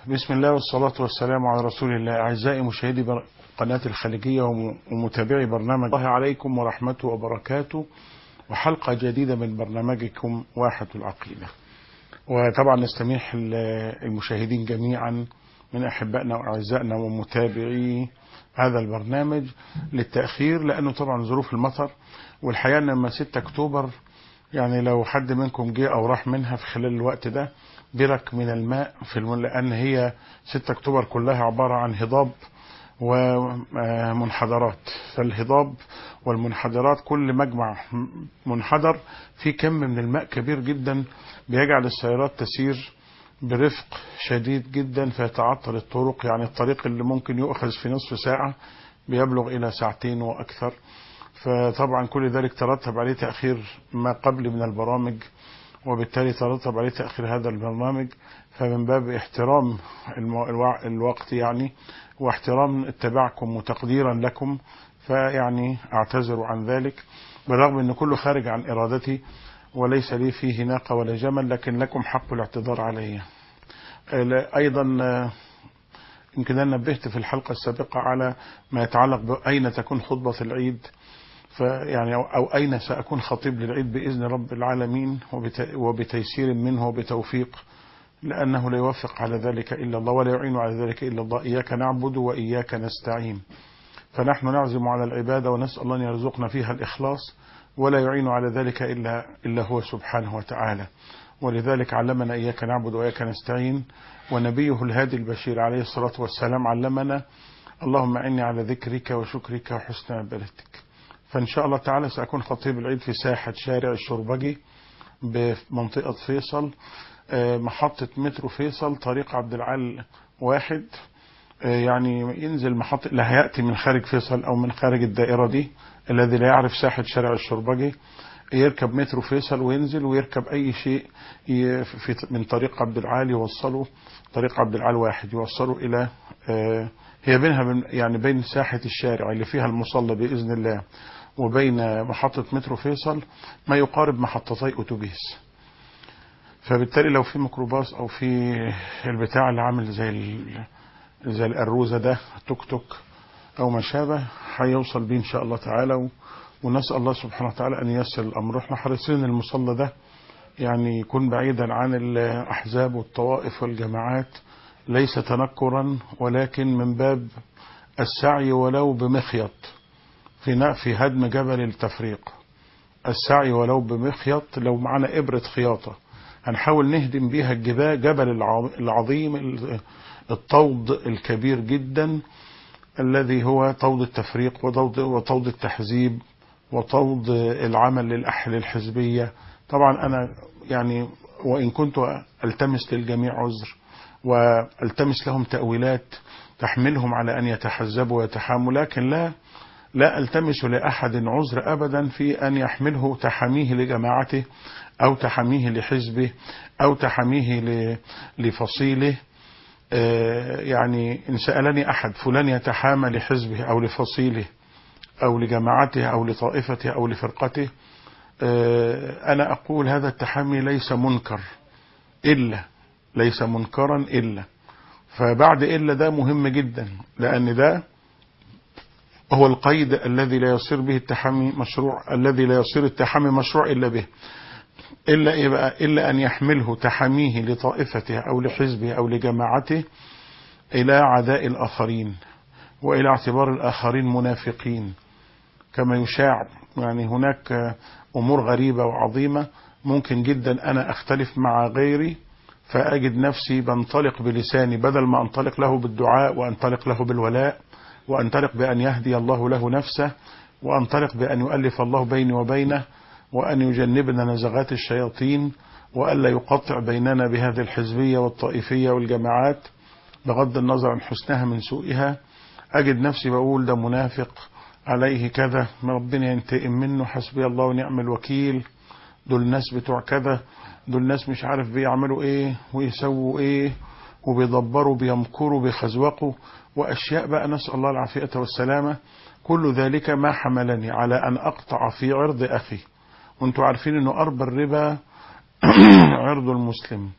بسم الله والصلاة والسلام على رسول الله. أعزائي مشاهدي قناة الخليجية ومتابعي برنامج الله عليكم ورحمته وبركاته، وحلقة جديدة من برنامجكم واحة العقيدة. وطبعا نستميح المشاهدين جميعا من أحبائنا وأعزائنا ومتابعي هذا البرنامج للتأخير، لأنه طبعا ظروف المطر، والحقيقة أن لما 6 أكتوبر يعني لو حد منكم جه أو راح منها في خلال الوقت ده برك من الماء لأن هي 6 أكتوبر كلها عبارة عن هضاب ومنحدرات. فالهضاب والمنحدرات كل مجمع منحدر في كم من الماء كبير جدا بيجعل السيارات تسير برفق شديد جدا، فيتعطل الطرق. يعني الطريق اللي ممكن يؤخذ في نصف ساعة بيبلغ إلى 2 ساعة وأكثر. فطبعا كل ذلك ترتب عليه تأخير ما قبل من البرامج، وبالتالي ترتب عليه تأخير هذا البرنامج. فمن باب احترام الوقت يعني واحترام اتباعكم وتقديرا لكم، فيعني اعتذر عن ذلك، بالرغم ان كله خارج عن ارادتي وليس لي فيه ناقة ولا جمل، لكن لكم حق الاعتذار علي. ايضا يمكن أن نبهت في الحلقة السابقة على ما يتعلق بأين تكون خطبة العيد، فيعني أو أين سأكون خطيب للعيد بإذن رب العالمين وبتيسير منه وبتوفيق، لأنه لا يوفق على ذلك إلا الله ولا يعين على ذلك إلا الله. إياك نعبد وإياك نستعين، فنحن نعزم على العبادة ونسأل الله أن يرزقنا فيها الإخلاص، ولا يعين على ذلك إلا هو سبحانه وتعالى. ولذلك علمنا إياك نعبد وإياك نستعين، ونبيه الهادي البشير عليه الصلاة والسلام علمنا اللهم أعني على ذكرك وشكرك وحسن عبادتك. فإن شاء الله تعالى سأكون خطيب العيد في ساحة شارع الشربجي بمنطقة فيصل، محطة مترو فيصل، طريق عبد العال 1. يعني ينزل محطة لا يأتي من خارج فيصل أو من خارج الدائرة دي، الذي لا يعرف ساحة شارع الشربجي يركب مترو فيصل وينزل ويركب أي شيء من طريق عبد العال يوصله، طريق عبد العال 1 يوصله إلى هي بينها يعني بين ساحة الشارع اللي فيها المصلى بإذن الله وبين محطة مترو فيصل ما يقارب محطتي أتوبيس. فبالتالي لو في ميكروباص أو في البتاع اللي عامل زي الأروزة ده توك توك أو ما شابه هيوصل بيه إن شاء الله تعالى، ونسأل الله سبحانه وتعالى أن ييسر الأمر. احنا حريصين المصلى ده يعني يكون بعيدا عن الأحزاب والطوائف والجماعات، ليس تنكرا ولكن من باب السعي ولو بمخيط في هدم جبل التفريق. السعي ولو بمخيط، لو معنا إبرة خياطة هنحاول نهدم بيها جبل العظيم الطود الكبير جدا الذي هو طود التفريق وطود التحزيب وطود العمل للحزبية. طبعا أنا يعني وإن كنت ألتمس للجميع عذر والتمس لهم تأويلات تحملهم على أن يتحزبوا ويتحاموا، لكن لا ألتمس لأحد عذر أبدا في أن يحمله تحميه لجماعته أو تحميه لحزبه أو تحميه لفصيله. يعني إن سألني أحد فلان يتحامى لحزبه أو لفصيله أو لجماعته أو لطائفته أو لفرقته، أنا أقول هذا التحمي ليس منكر ليس منكرا إلا. فبعد إلا ده مهم جدا، لأن ده هو القيد الذي لا يصير به التحمي مشروع، الذي لا يصير التحمي مشروع إلا به، إلا إيه بقى؟ إلا أن يحمله تحميه لطائفته أو لحزبه أو لجماعته إلى عداء الآخرين وإلى اعتبار الآخرين منافقين كما يشاع. يعني هناك أمور غريبة وعظيمة ممكن جدا أنا أختلف مع غيري فأجد نفسي بنطلق بلساني، بدل ما أنطلق له بالدعاء وأنطلق له بالولاء وأنطلق بأن يهدي الله له نفسه وأنطلق بأن يؤلف الله بيني وبينه وأن يجنبنا نزغات الشياطين وألا يقطع بيننا بهذه الحزبية والطائفية والجماعات بغض النظر عن حسنها من سوءها، أجد نفسي بقول ده منافق عليه كذا، ربنا ينتقم منه، حسبي الله ونعم الوكيل، دول الناس بتوع كذا، دول الناس مش عارف بيعملوا ايه ويسووا ايه وبيدبروا بيمكروا بيخزوقوا وأشياء بقى، نسأل الله العافية والسلامة. كل ذلك ما حملني على أن أقطع في عرض أخي، وانتوا عارفين أنه أربى الربا عرض المسلم.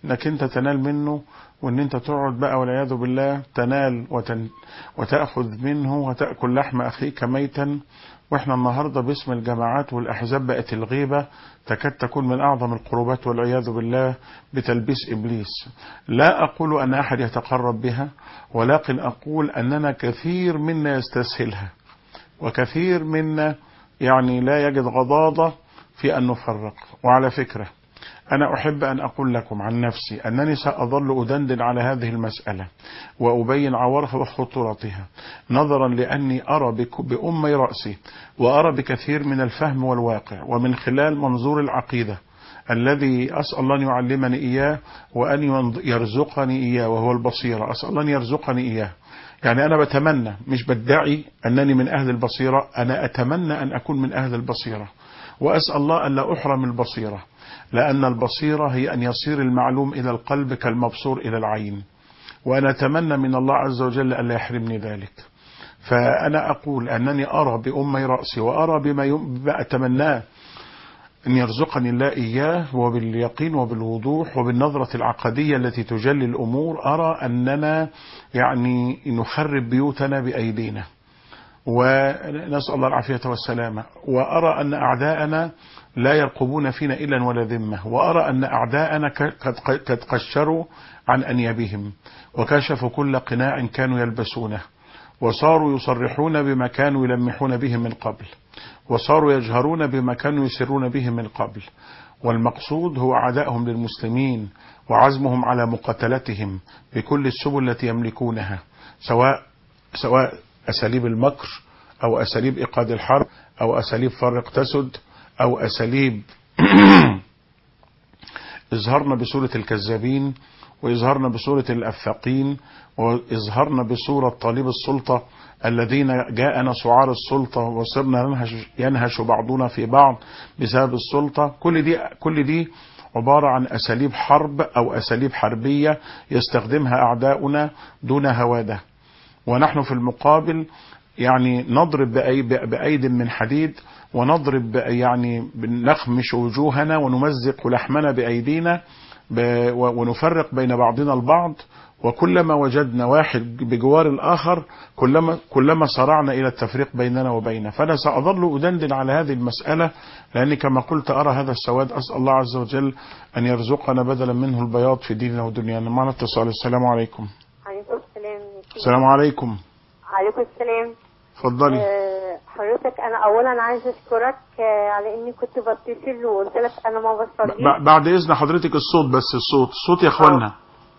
انك انت تنال منه، وان انت تقعد بقى والعياذ بالله تنال وتأخذ منه وتأكل لحم اخيك ميتا. واحنا النهاردة باسم الجماعات والاحزاب بقت الغيبة تكاد تكون من اعظم القربات والعياذ بالله بتلبيس ابليس. لا اقول ان احد يتقرب بها، ولكن اقول اننا كثير منا يستسهلها، وكثير منا يعني لا يجد غضاضة في ان نفرق. وعلى فكرة أنا أحب أن أقول لكم عن نفسي أنني سأظل أدندن على هذه المسألة وأبين عورها وخطورتها، نظرا لأني أرى بأمي رأسي، وأرى بكثير من الفهم والواقع، ومن خلال منظور العقيدة الذي أسأل الله أن يعلمني إياه وأن يرزقني إياه، وهو البصيرة. أسأل الله أن يرزقني إياه. يعني أنا بتمنى، مش بدعي أنني من أهل البصيرة، أنا أتمنى أن أكون من أهل البصيرة، وأسأل الله أن لا أحرم البصيرة، لأن البصيرة هي أن يصير المعلوم إلى القلب كالمبصور إلى العين، وأنا أتمنى من الله عز وجل أن لا يحرمني ذلك. فأنا أقول أنني أرى بأمي رأسي، وأرى بما أتمناه أن يرزقني الله إياه، وباليقين وبالوضوح وبالنظرة العقدية التي تجلي الأمور، أرى أننا يعني نخرب بيوتنا بأيدينا، ونسأل الله العافية والسلامة. وأرى أن أعداءنا لا يرقبون فينا إلا ولا ذمة، وأرى أن أعداءنا قد قشروا عن أنيابهم وكشفوا كل قناع كانوا يلبسونه، وصاروا يصرحون بما كانوا يلمحون به من قبل، وصاروا يجهرون بما كانوا يسرون به من قبل. والمقصود هو عدائهم للمسلمين وعزمهم على مقاتلتهم بكل السبل التي يملكونها، سواء أساليب المكر، أو أساليب إيقاد الحرب، أو أساليب فرق تسد، أو أساليب إظهارنا بصورة الكذابين، وإظهارنا بصورة الأفاقين، وإظهارنا بصورة طالب السلطة الذين جاءنا سعار السلطة وصرنا ينهش بعضنا في بعض بسبب السلطة. كل دي عبارة عن أساليب حرب أو أساليب حربية يستخدمها أعداؤنا دون هوادة، ونحن في المقابل يعني نضرب بأيد من حديد، ونضرب يعني نخمش وجوهنا ونمزق لحمنا بأيدينا، ونفرق بين بعضنا البعض. وكلما وجدنا واحد بجوار الآخر كلما صرعنا إلى التفريق بيننا وبينه. فأنا سأظل أدندن على هذه المسألة، لأني كما قلت أرى هذا السواد. أسأل الله عز وجل أن يرزقنا بدلا منه البياض في ديننا ودنيانا. معنا اتصال. السلام عليكم. عليكم السلام. السلام عليكم. عليكم السلام. اتفضلي. حضرتك أنا أولا عايز أشكرك على إني كنت بتصل وقلت لك أنا ما بصليش. بعد إذن حضرتك الصوت بس، الصوت يا إخوانا.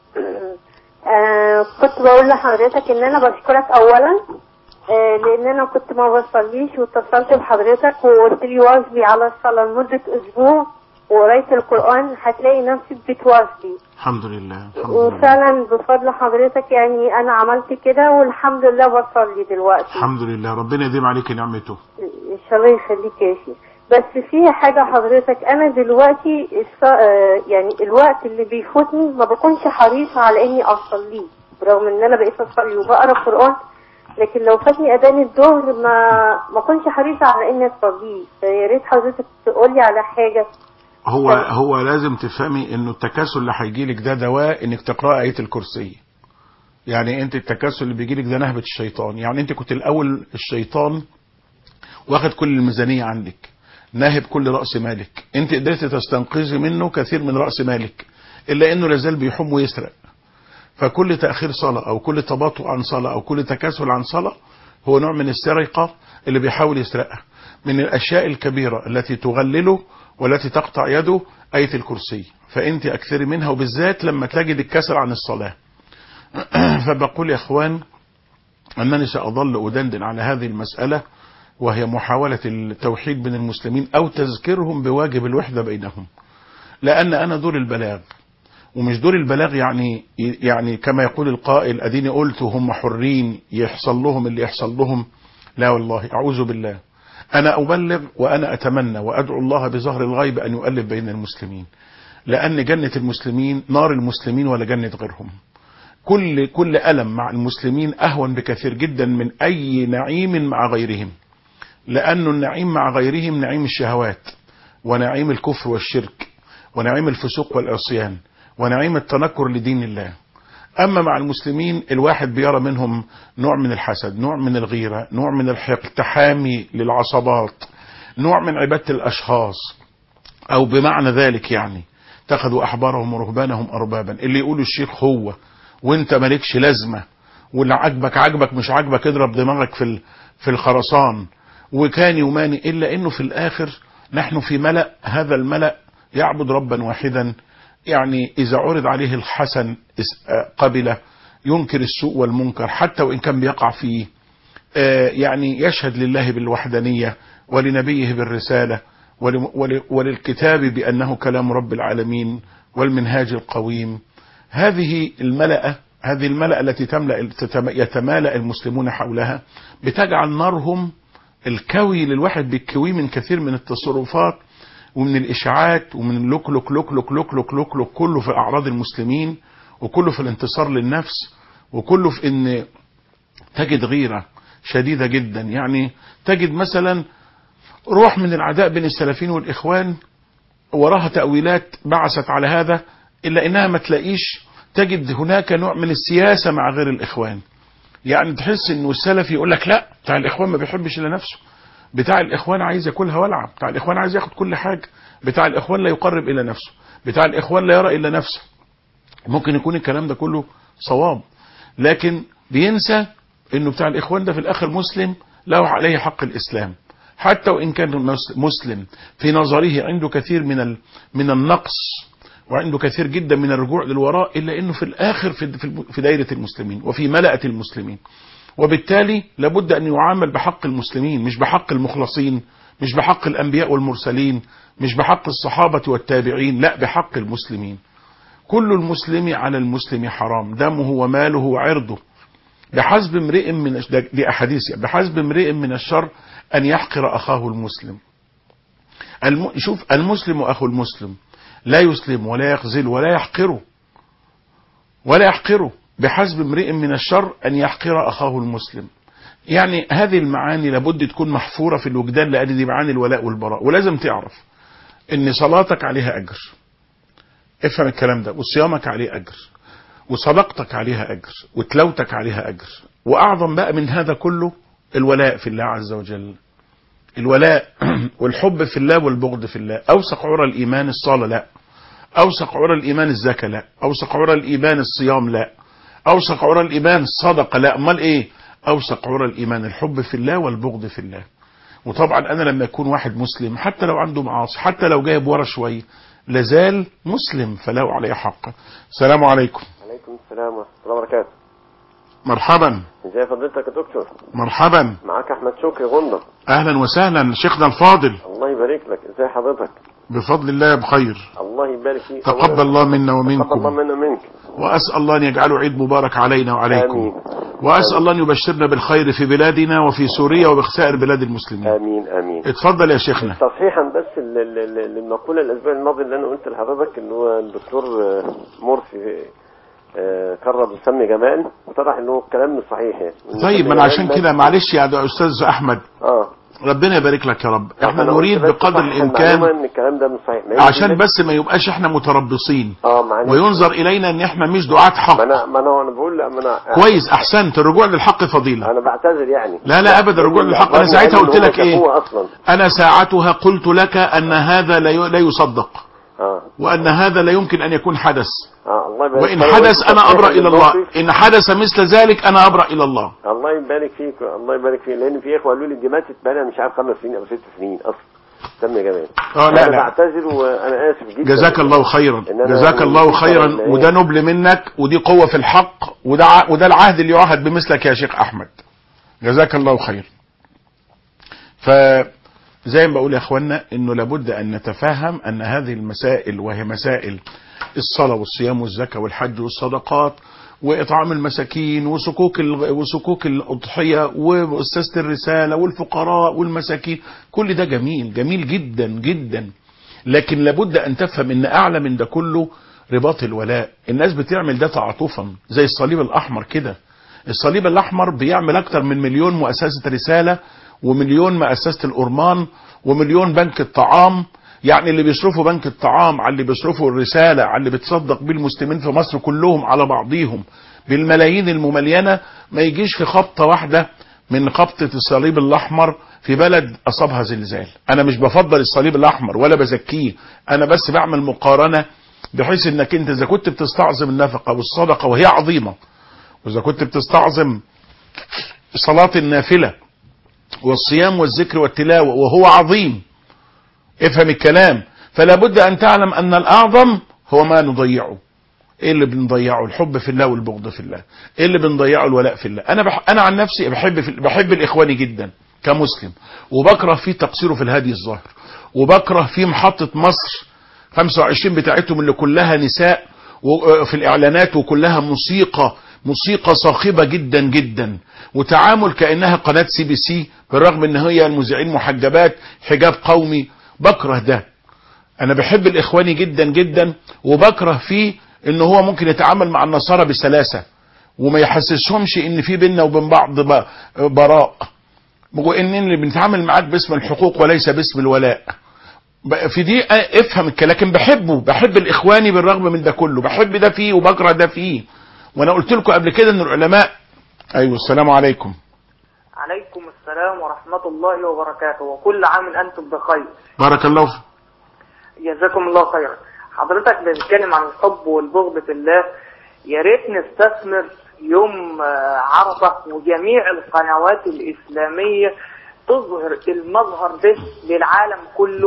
كنت بقول لحضرتك إن أنا بشكرك أولا لأن أنا كنت ما بصليش، واتصلت بحضرتك وقلت لي واجبي على الصلاة لمدة أسبوع، وقريت القرآن هتلاقي نفسك بتواجبي. الحمد لله. وفعلا بفضل حضرتك يعني أنا عملت كده، والحمد لله بصلي دلوقتي. الحمد لله، ربنا يديم عليك نعمته. إن شاء الله يخليك يا شيخ. بس في حاجة حضرتك، أنا دلوقتي يعني الوقت اللي بيفوتني ما بكونش حريصة على إني أصليه، رغم إن أنا بقيت أصلي وبقرأ القرآن، لكن لو فاتني أذان الظهر ما كنتش حريصة على إني أصليه. فيا ريت حضرتك تقولي على حاجة. هو لازم تفهمي إنه التكاسل اللي هيجيلك ده دواء إنك تقرأ آية الكرسي. يعني أنت التكاسل اللي بيجيلك ده نهبة الشيطان. يعني أنت كنت الأول الشيطان واخد كل الميزانية عندك، ناهب كل رأس مالك، انت قدرت تستنقذي منه كثير من رأس مالك، الا انه لازال بيحوم ويسرق. فكل تأخير صلاة او كل تباطؤ عن صلاة او كل تكاسل عن صلاة هو نوع من السرقة اللي بيحاول يسرقها. من الاشياء الكبيرة التي تغلله والتي تقطع يده آية الكرسي، فانت اكثري منها، وبالذات لما تجد الكسل عن الصلاة. فبقول يا اخوان انني سأظل أدندن على هذه المسألة، وهي محاولة التوحيد بين المسلمين أو تذكيرهم بواجب الوحدة بينهم. لأن أنا دور البلاغ، ومش دور البلاغ يعني كما يقول القائل أديني قلت وهم حرين يحصل لهم اللي يحصل لهم. لا والله، أعوذ بالله. أنا أبلغ وأنا أتمنى وأدعو الله بظهر الغيب أن يؤلف بين المسلمين، لأن جنة المسلمين نار المسلمين ولا جنة غيرهم. كل ألم مع المسلمين أهون بكثير جدا من أي نعيم مع غيرهم، لأن النعيم مع غيرهم نعيم الشهوات ونعيم الكفر والشرك ونعيم الفسوق والعصيان، ونعيم التنكر لدين الله. أما مع المسلمين الواحد بيرى منهم نوع من الحسد، نوع من الغيرة، نوع من الحقد، تحامي للعصبات، نوع من عبادة الأشخاص، أو بمعنى ذلك يعني اتخذوا أحبارهم ورهبانهم أربابا، اللي يقولوا الشيخ هو وانت مالكش لازمة، واللي عجبك عجبك، مش عجبك اضرب دماغك في الخرسان، وكان يماني. إلا إنه في الآخر نحن في ملأ، هذا الملأ يعبد ربا واحدا، يعني إذا عرض عليه الحسن قبله، ينكر السوء والمنكر حتى وإن كان بيقع فيه، يعني يشهد لله بالوحدانية ولنبيه بالرسالة وللكتاب بأنه كلام رب العالمين والمنهاج القويم. هذه الملأ التي يتمالأ المسلمون حولها بتجعل نارهم الكوي للواحد بالكوي من كثير من التصرفات ومن الإشاعات ومن اللوك لوك لوك لوك لوك لوك لوك لوك، كله في أعراض المسلمين، وكله في الانتصار للنفس، وكله في إن تجد غيرة شديدة جدا. يعني تجد مثلا روح من العداء بين السلفيين والإخوان وراها تأويلات بعثت على هذا، إلا إنها ما تلاقيش، تجد هناك نوع من السياسة مع غير الإخوان. يعني تحس إنه السلفي يقول لك لا، بتاع الإخوان ما بيحبش إلا نفسه، بتاع الإخوان عايز ياكلها ولعة، بتاع الإخوان عايز ياخد كل حاجة، بتاع الإخوان لا يقرب إلى نفسه، بتاع الإخوان لا يرى إلا نفسه. ممكن يكون الكلام ده كله صواب، لكن بينسى إنه بتاع الإخوان ده في الآخر مسلم له عليه حق الإسلام، حتى وإن كان مسلم في نظره عنده كثير من النقص وعنده كثير جدا من الرجوع للوراء، إلا إنه في الآخر في دائرة المسلمين وفي ملأة المسلمين، وبالتالي لابد أن يعامل بحق المسلمين، مش بحق المخلصين، مش بحق الأنبياء والمرسلين، مش بحق الصحابة والتابعين، لا، بحق المسلمين. كل المسلم على المسلم حرام، دمه وماله وعرضه، بحسب امرئ من دي أحاديث، بحسب امرئ من الشر أن يحقر أخاه المسلم. شوف، المسلم أخو المسلم لا يسلم ولا يخذل ولا يحقره، بحسب امرئ من الشر أن يحقر أخاه المسلم. يعني هذه المعاني لابد تكون محفورة في الوجدان، لأن دي معاني الولاء والبراء. ولازم تعرف ان صلاتك عليها أجر، افهم الكلام ده، وصيامك عليه أجر، وصدقتك عليها أجر، وتلاوتك عليها أجر. وأعظم بقى من هذا كله الولاء في الله عز وجل، الولاء والحب في الله والبغض في الله. أوثق عرى الإيمان الصلاة؟ لا. أوثق عرى الإيمان الزكاة؟ لا. أوثق عرى الإيمان الصيام؟ لا. أوثق عرى الإيمان الصدقة؟ لا. أمال إيه؟ أوثق عرى الإيمان الحب في الله والبغض في الله. وطبعا أنا لما يكون واحد مسلم حتى لو عنده معاصي، حتى لو جايب ورا شوية، لازال مسلم فله عليه حق. السلام عليكم. عليكم السلام ورحمة الله وبركاته. مرحبا. ازي فضيلتك يا دكتور؟ مرحبا. معاك أحمد شكري غندر. أهلا وسهلا شيخنا الفاضل. الله يبارك لك. ازي حضرتك؟ بفضل الله بخير. الله يبارك فيك. تقبل الله منا ومنكم. تقبل الله منا ومنك. وأسأل الله أن يجعله عيد مبارك علينا وعليكم. آمين. وأسأل الله أن يبشرنا بالخير في بلادنا وفي سوريا وبسائر بلاد المسلمين. آمين آمين. اتفضل يا شيخنا. تصحيحا بس المقولة الأسبوع الماضي اللي أنا قلت لحضرتك إن هو الدكتور مرسي كرر بسمي جمال، وطرح إنه الكلام مش صحيح يعني. طيب أنا عشان كده معلش يا أستاذ أحمد، ربنا يبارك لك يا رب، احنا نريد بقدر الامكان ان الكلام ده مش صحيح، عشان بس ما يبقاش احنا متربصين وينظر الينا ان احنا مش دعاة حق. ما انا بقول كويس، احسنت، الرجوع للحق فضيلة. انا بعتذر يعني. لا ابدا، الرجوع للحق. انا ساعتها قلت لك ايه؟ انا ساعتها قلت لك ان هذا لا يصدق، وان هذا لا يمكن ان يكون حدث، وان حدث انا ابرأ الى الله، ان حدث مثل ذلك انا ابرأ الى الله. الله يبارك فيك، الله يبارك فيك، لان في اخوه قالوا لي دي ماتت بقى مش عارف 5 سنين او 6 سنين اصلا. سمي يا جمال. لا انا بعتذر وانا اسف جدا. جزاك الله خيرا، جزاك الله خيرا، وده نبل منك، ودي قوة في الحق، وده العهد اللي يعهد بمثلك يا شيخ احمد. جزاك الله خير. زي ما بقول يا اخوانا انه لابد ان نتفهم ان هذه المسائل، وهي مسائل الصلاة والصيام والزكاة والحج والصدقات واطعام المساكين وسكوك الاضحية واساسة الرسالة والفقراء والمساكين، كل ده جميل جميل جدا جدا، لكن لابد ان تفهم ان اعلى من ده كله رباط الولاء. الناس بتعمل ده تعاطفا زي الصليب الاحمر كده. الصليب الاحمر بيعمل اكتر من 1,000,000 مؤسسة رسالة، و1,000,000 مؤسسة الأورمان، و1,000,000 بنك الطعام. يعني اللي بيصرفوا بنك الطعام، على اللي بيصرفوا الرسالة، على اللي بتصدق بيه المسلمين في مصر كلهم على بعضيهم بالملايين المملينة، ما يجيش في خبطة واحدة من خبطة الصليب الأحمر في بلد أصابها زلزال. أنا مش بفضل الصليب الأحمر ولا بزكيه، أنا بس بعمل مقارنة بحيث إنك أنت إذا كنت بتستعظم النفقة والصدقة وهي عظيمة، وإذا كنت بتستعظم صلاة النافلة والصيام والذكر والتلاوة وهو عظيم، افهم الكلام، فلا بد أن تعلم أن الأعظم هو ما نضيعه. ايه اللي بنضيعه؟ الحب في الله والبغض في الله. ايه اللي بنضيعه؟ الولاء في الله. انا عن نفسي بحب الاخواني جدا كمسلم، وبكره فيه تقصيره في الهدي الظاهر، وبكره فيه محطة مصر 25 بتاعتهم اللي كلها نساء في الاعلانات، وكلها موسيقى صاخبة جدا جدا، وتعامل كأنها قناة CBC بالرغم ان هي المذيعين محجبات حجاب قومي. بكره ده. انا بحب الاخواني جدا جدا، وبكره فيه ان هو ممكن يتعامل مع النصارى بسلاسة وما يحسسهمش ان في بيننا وبين بعض براء، وان اللي بنتعامل معاك باسم الحقوق وليس باسم الولاء. في دي افهم الكلام. لكن بحب الاخواني بالرغم من ده كله، بحب ده فيه وبكره ده فيه. وانا قلت لكم قبل كده ان العلماء. ايوه السلام عليكم. عليكم السلام ورحمة الله وبركاته، وكل عام أنتم بخير. بارك الله فيك. جزاكم الله خيرا. حضرتك بنتكلم عن الحب والبغض في الله. يا ريت نستثمر يوم عرفة وجميع القنوات الإسلامية تظهر المظهر ده للعالم كله،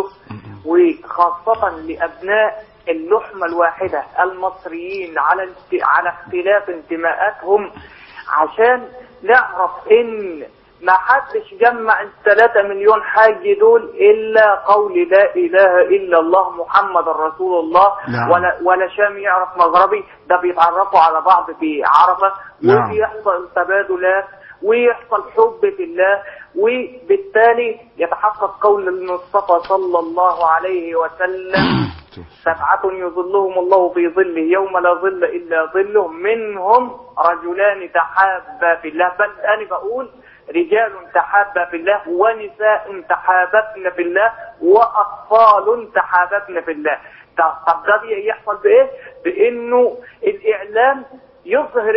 وخاصة لأبناء اللحمة الواحدة المصريين على اختلاف انتماءاتهم، عشان نعرف ان ما حدش جمع 3 مليون حاج دول الا قول لا اله الا الله محمد رسول الله. نعم. ولا شام يعرف مغربي، ده بيتعرفوا على بعض في عرفة. نعم. ويحصل تبادلات ويحصل حب في الله، وبالتالي يتحقق قول المصطفى صلى الله عليه وسلم 7 يظلهم الله في ظله يوم لا ظل إلا ظله، منهم رجلان تحابا في الله، بل أنا بقول رجال تحابا في الله ونساء تحاببن في الله وأطفال تحاببن في الله. طب ده يحصل بإيه؟ بإنه الإعلام يظهر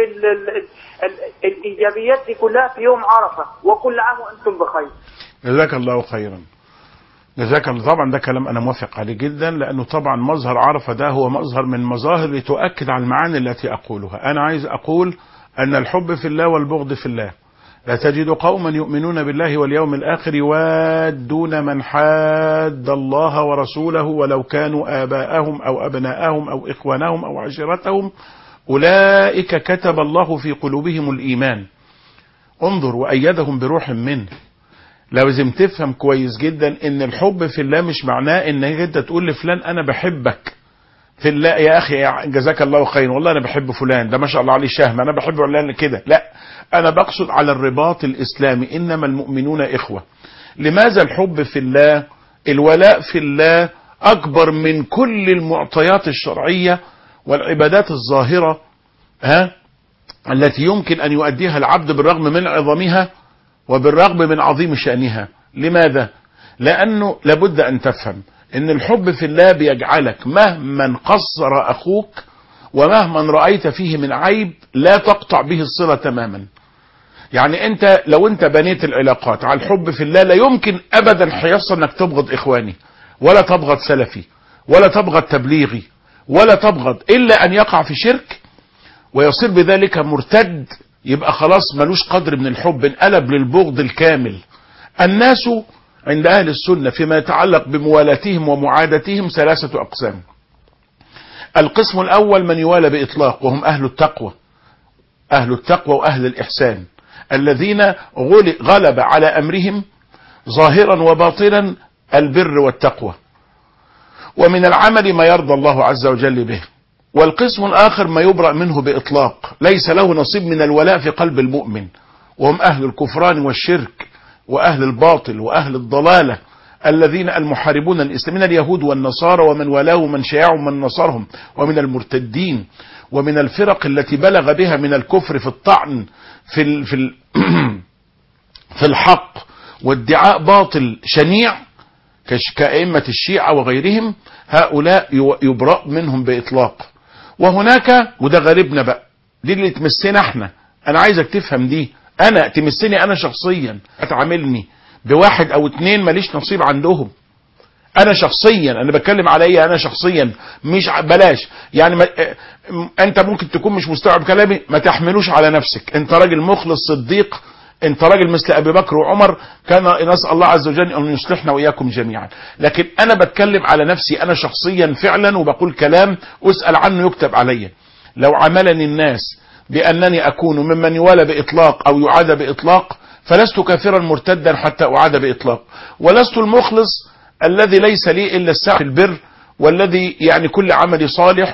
الإيجابيات دي كلها في يوم عرفة، وكل عام وأنتم بخير. جزاك الله خيرا. جزاك الله. طبعا ده كلام أنا موافق عليه جدا، لأنه طبعا مظهر عرفة ده هو مظهر من مظاهر لتؤكد على المعاني التي أقولها. أنا عايز أقول أن الحب في الله والبغض في الله. لا تجد قوما يؤمنون بالله واليوم الآخر يوادون من حاد الله ورسوله ولو كانوا آباءهم أو أبناءهم أو إخوانهم أو عشيرتهم أولئك كتب الله في قلوبهم الإيمان. انظر وأيدهم بروح منه. لازم تفهم كويس جدا ان الحب في الله مش معناه انك انت تقول لفلان انا بحبك في الله يا اخي جزاك الله خير والله انا بحب فلان ده ما شاء الله عليه شهم انا بحب فلان كده. لا، انا بقصد على الرباط الاسلامي، انما المؤمنون اخوة. لماذا الحب في الله؟ الولاء في الله اكبر من كل المعطيات الشرعية والعبادات الظاهرة التي يمكن ان يؤديها العبد بالرغم من عظمها وبالرغم من عظيم شأنها. لماذا؟ لأنه لابد أن تفهم أن الحب في الله بيجعلك مهما قصر أخوك ومهما رأيت فيه من عيب لا تقطع به الصلة تماما. يعني أنت لو أنت بنيت العلاقات على الحب في الله لا يمكن أبدا حيصل أنك تبغض إخواني ولا تبغض سلفي ولا تبغض تبليغي ولا تبغض، إلا أن يقع في شرك ويصير بذلك مرتد، يبقى خلاص ملوش قدر من الحب، انقلب للبغض الكامل. الناس عند أهل السنة فيما يتعلق بموالاتهم ومعادتهم 3 أقسام. القسم الأول من يوالى بإطلاق وهم أهل التقوى، أهل التقوى وأهل الإحسان الذين غلب على أمرهم ظاهرا وباطنا البر والتقوى، ومن العمل ما يرضى الله عز وجل به. والقسم الآخر ما يبرأ منه بإطلاق، ليس له نصيب من الولاء في قلب المؤمن، وهم أهل الكفران والشرك وأهل الباطل وأهل الضلالة الذين المحاربون الإسلام من اليهود والنصارى ومن ولاهم ومن شيعهم من نصرهم ومن المرتدين ومن الفرق التي بلغ بها من الكفر في الطعن في الحق وادعاء باطل شنيع. كأئمة الشيعة وغيرهم، هؤلاء يبرأ منهم بإطلاق. وهناك، وده غالبنا بقى، دي اللي تمسنا احنا، انا عايزك تفهم دي، انا تمسني انا شخصيا، اتعاملني بواحد او اتنين ماليش نصيب عندهم. انا شخصيا، انا بتكلم عليا انا شخصيا، مش بلاش يعني انت ممكن تكون مش مستوعب كلامي، ما تحملوش على نفسك، انت راجل مخلص صديق، انت راجل مثل ابي بكر وعمر، كان نسأل الله عز وجل ان يصلحنا واياكم جميعا. لكن انا بتكلم على نفسي انا شخصيا فعلا، وبقول كلام اسأل عنه يكتب عليا. لو عملني الناس بانني اكون ممن يوالى باطلاق او يعاد باطلاق، فلست كافرا مرتدا حتى اعاد باطلاق، ولست المخلص الذي ليس لي الا السعي في البر، والذي يعني كل عملي صالح،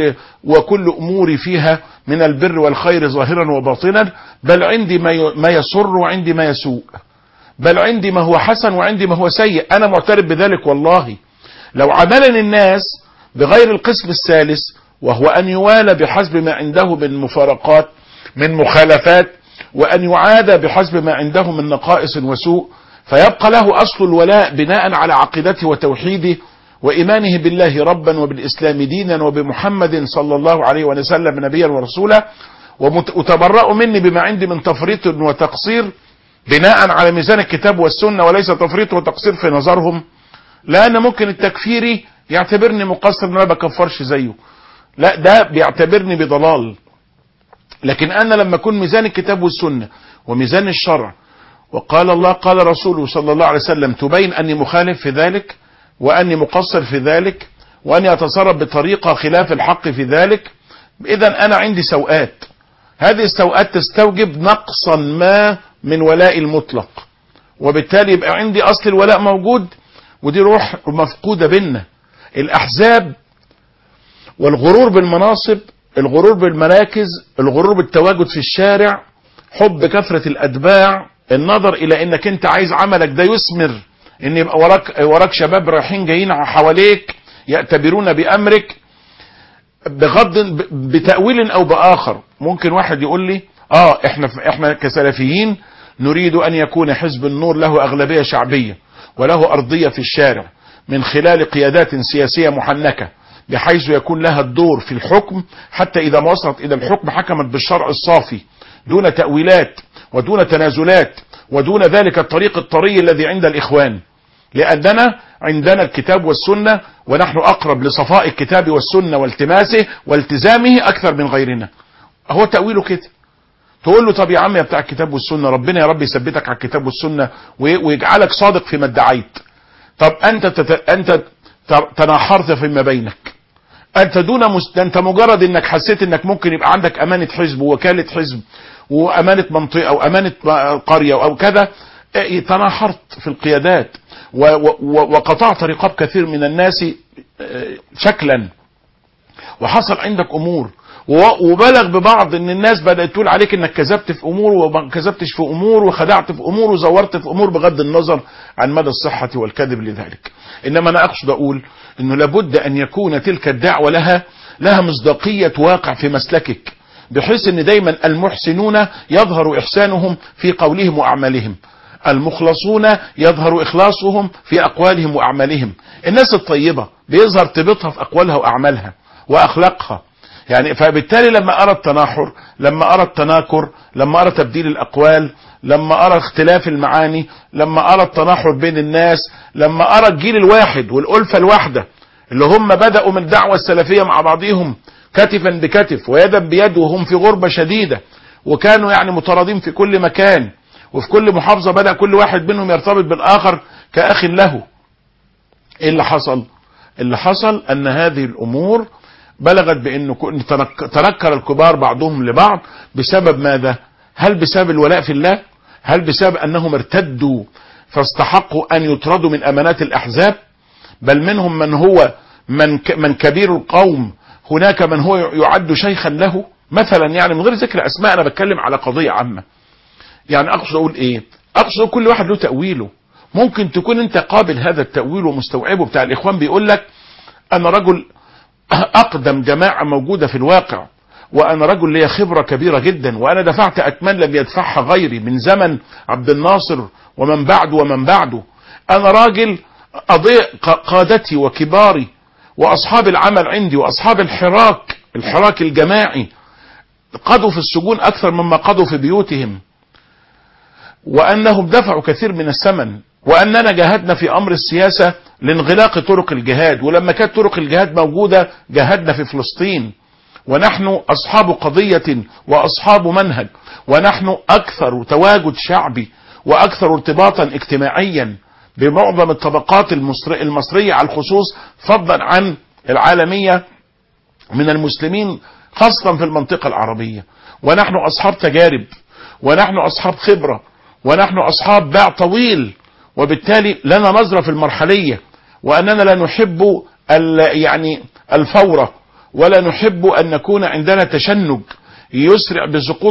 وكل اموري فيها من البر والخير ظاهرا وباطنا، بل عندي ما يسر وعندي ما يسوء، بل عندي ما هو حسن وعندي ما هو سيء، انا معترف بذلك والله. لو عملني الناس بغير القسم الثالث، وهو ان يوالى بحسب ما عنده من مفارقات من مخالفات، وان يعاد بحسب ما عنده من نقائص وسوء، فيبقى له اصل الولاء بناء على عقيدته وتوحيده وإيمانه بالله ربا وبالإسلام دينا وبمحمد صلى الله عليه وسلم نبيا ورسولا، وتبرأوا مني بما عندي من تفريط وتقصير بناء على ميزان الكتاب والسنة، وليس تفريط وتقصير في نظرهم، لأن ممكن التكفيري يعتبرني مقصر ما بكفرش زيه، لا ده بيعتبرني بضلال. لكن أنا لما أكون ميزان الكتاب والسنة وميزان الشرع، وقال الله قال رسوله صلى الله عليه وسلم، تبين أني مخالف في ذلك، وأني مقصر في ذلك، وأني أتصرف بطريقة خلاف الحق في ذلك، إذا أنا عندي سوءات، هذه السوءات تستوجب نقصا ما من ولاء المطلق، وبالتالي يبقى عندي أصل الولاء موجود، ودي روح مفقودة بينا. الأحزاب والغرور بالمناصب، الغرور بالمراكز، الغرور بالتواجد في الشارع، حب كثرة الأتباع، النظر إلى أنك أنت عايز عملك ده يثمر، ان يبقى وراك شباب رايحين جايين حواليك يعتبرون بامرك، بغض بتأويل او باخر. ممكن واحد يقول لي احنا كسلفيين نريد ان يكون حزب النور له اغلبية شعبية وله ارضية في الشارع من خلال قيادات سياسية محنكة، بحيث يكون لها الدور في الحكم، حتى اذا ما وصلت الى الحكم حكمت بالشرع الصافي دون تأويلات ودون تنازلات ودون ذلك الطريق الطري الذي عند الإخوان، لأننا عندنا الكتاب والسنة، ونحن أقرب لصفاء الكتاب والسنة والتماسه والتزامه أكثر من غيرنا. هو تأويله كده، تقول له طب يا عم يا بتاع الكتاب والسنة، ربنا يا رب يثبتك على الكتاب والسنة ويجعلك صادق فيما ادعيت. طب أنت تناحرت فيما بينك، أنت مجرد أنك حسيت أنك ممكن يبقى عندك أمانة حزب ووكالة حزب وأمانة منطقة أو أمانة قرية أو كذا، تناحرت في القيادات وقطعت رقاب كثير من الناس شكلا، وحصل عندك أمور، وبلغ ببعض ان الناس بدأت تقول عليك انك كذبت في امور وما كذبتش في امور، وخدعت في امور وزورت في امور، بغض النظر عن مدى الصحة والكذب لذلك. انما انا اقصد اقول انه لابد ان يكون تلك الدعوة لها مصداقية واقع في مسلكك، بحيث ان دايما المحسنون يظهر احسانهم في قولهم واعمالهم، المخلصون يظهر اخلاصهم في اقوالهم واعمالهم، الناس الطيبة بيظهر طيبتها في اقوالها واعمالها واخلاقها. يعني فبالتالي لما ارى التناحر، لما ارى التناكر، لما ارى تبديل الاقوال، لما ارى اختلاف المعاني، لما ارى التناحر بين الناس، لما ارى الجيل الواحد والالفة الواحدة اللي هم بدأوا من الدعوة السلفية مع بعضهم كتفا بكتف ويدا بيد، وهم في غربة شديدة، وكانوا يعني مطاردين في كل مكان، وفي كل محافظة بدأ كل واحد منهم يرتبط بالآخر كأخ له. ايه اللي حصل؟ اللي حصل ان هذه الامور بلغت بانه تنكر الكبار بعضهم لبعض بسبب ماذا؟ هل بسبب الولاء في الله؟ هل بسبب انهم ارتدوا فاستحقوا ان يطردوا من امانات الاحزاب؟ بل منهم من هو من كبير القوم، هناك من هو يعد شيخا له مثلا، يعني من غير ذكر اسماء، انا بتكلم على قضية عامة. يعني اقصد اقول ايه؟ اقصد كل واحد له تأويله، ممكن تكون انت قابل هذا التأويل ومستوعبه. بتاع الاخوان بيقول لك انا رجل اقدم جماعة موجودة في الواقع، وانا رجل لي خبرة كبيرة جدا، وانا دفعت اكمان لم يدفعها غيري من زمن عبد الناصر ومن بعده ومن بعده. انا راجل قادتي وكباري وأصحاب العمل عندي وأصحاب الحراك الجماعي قضوا في السجون أكثر مما قضوا في بيوتهم، وأنهم دفعوا كثير من الثمن، وأننا جاهدنا في أمر السياسة لانغلاق طرق الجهاد، ولما كانت طرق الجهاد موجودة جاهدنا في فلسطين، ونحن أصحاب قضية وأصحاب منهج، ونحن أكثر تواجد شعبي وأكثر ارتباطا اجتماعيا بمعظم الطبقات المصرية على الخصوص، فضلا عن العالمية من المسلمين خاصة في المنطقة العربية. ونحن أصحاب تجارب، ونحن أصحاب خبرة، ونحن أصحاب باع طويل، وبالتالي لنا نظرة في المرحلية، وأننا لا نحب يعني الفورة، ولا نحب أن نكون عندنا تشنج يسرع بسقوط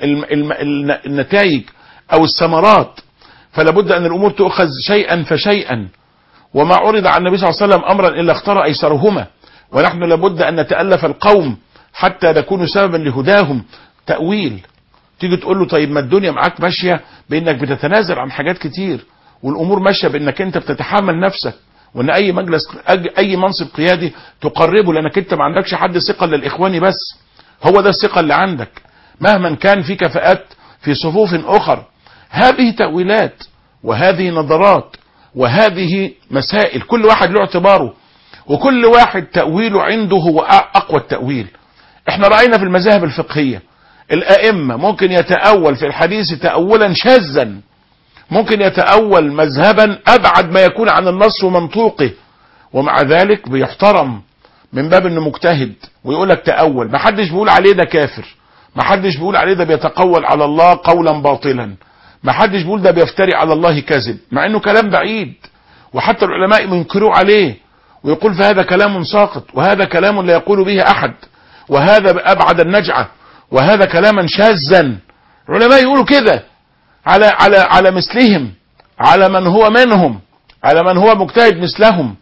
النتائج أو الثمرات، فلا بد أن الأمور تؤخذ شيئا فشيئا، وما عرض عن النبي صلى الله عليه وسلم أمرا إلا اختار أيسرهما، ونحن لابد أن نتألف القوم حتى نكون سببا لهداهم. تأويل تيجي تقول له طيب ما الدنيا معاك ماشية بأنك بتتنازل عن حاجات كتير، والأمور ماشية بأنك أنت بتتحمل نفسك، وأن أي منصب قيادي تقربه، لأنك أنت ما عندكش حد ثقة للإخواني بس، هو ده الثقة اللي عندك مهما كان في كفاءات في صفوف أخر. هذه تأويلات، وهذه نظرات، وهذه مسائل، كل واحد له اعتباره، وكل واحد تأويله عنده هو أقوى التأويل. احنا رأينا في المذاهب الفقهية الأئمة ممكن يتأول في الحديث تأولا شاذا، ممكن يتأول مذهبا أبعد ما يكون عن النص ومنطوقه، ومع ذلك بيحترم من باب انه مجتهد، ويقول لك تأول، ما حدش بيقول عليه ده كافر، ما حدش بيقول عليه ده بيتقول على الله قولا باطلا، ما حدش بيقول ده بيفتري على الله كذب، مع انه كلام بعيد، وحتى العلماء ينكروا عليه ويقول فهذا كلام ساقط، وهذا كلام لا يقول به احد، وهذا ابعد النجعة، وهذا كلاما شاذا. العلماء يقولوا كده على مثلهم، على من هو منهم، على من هو مجتهد مثلهم،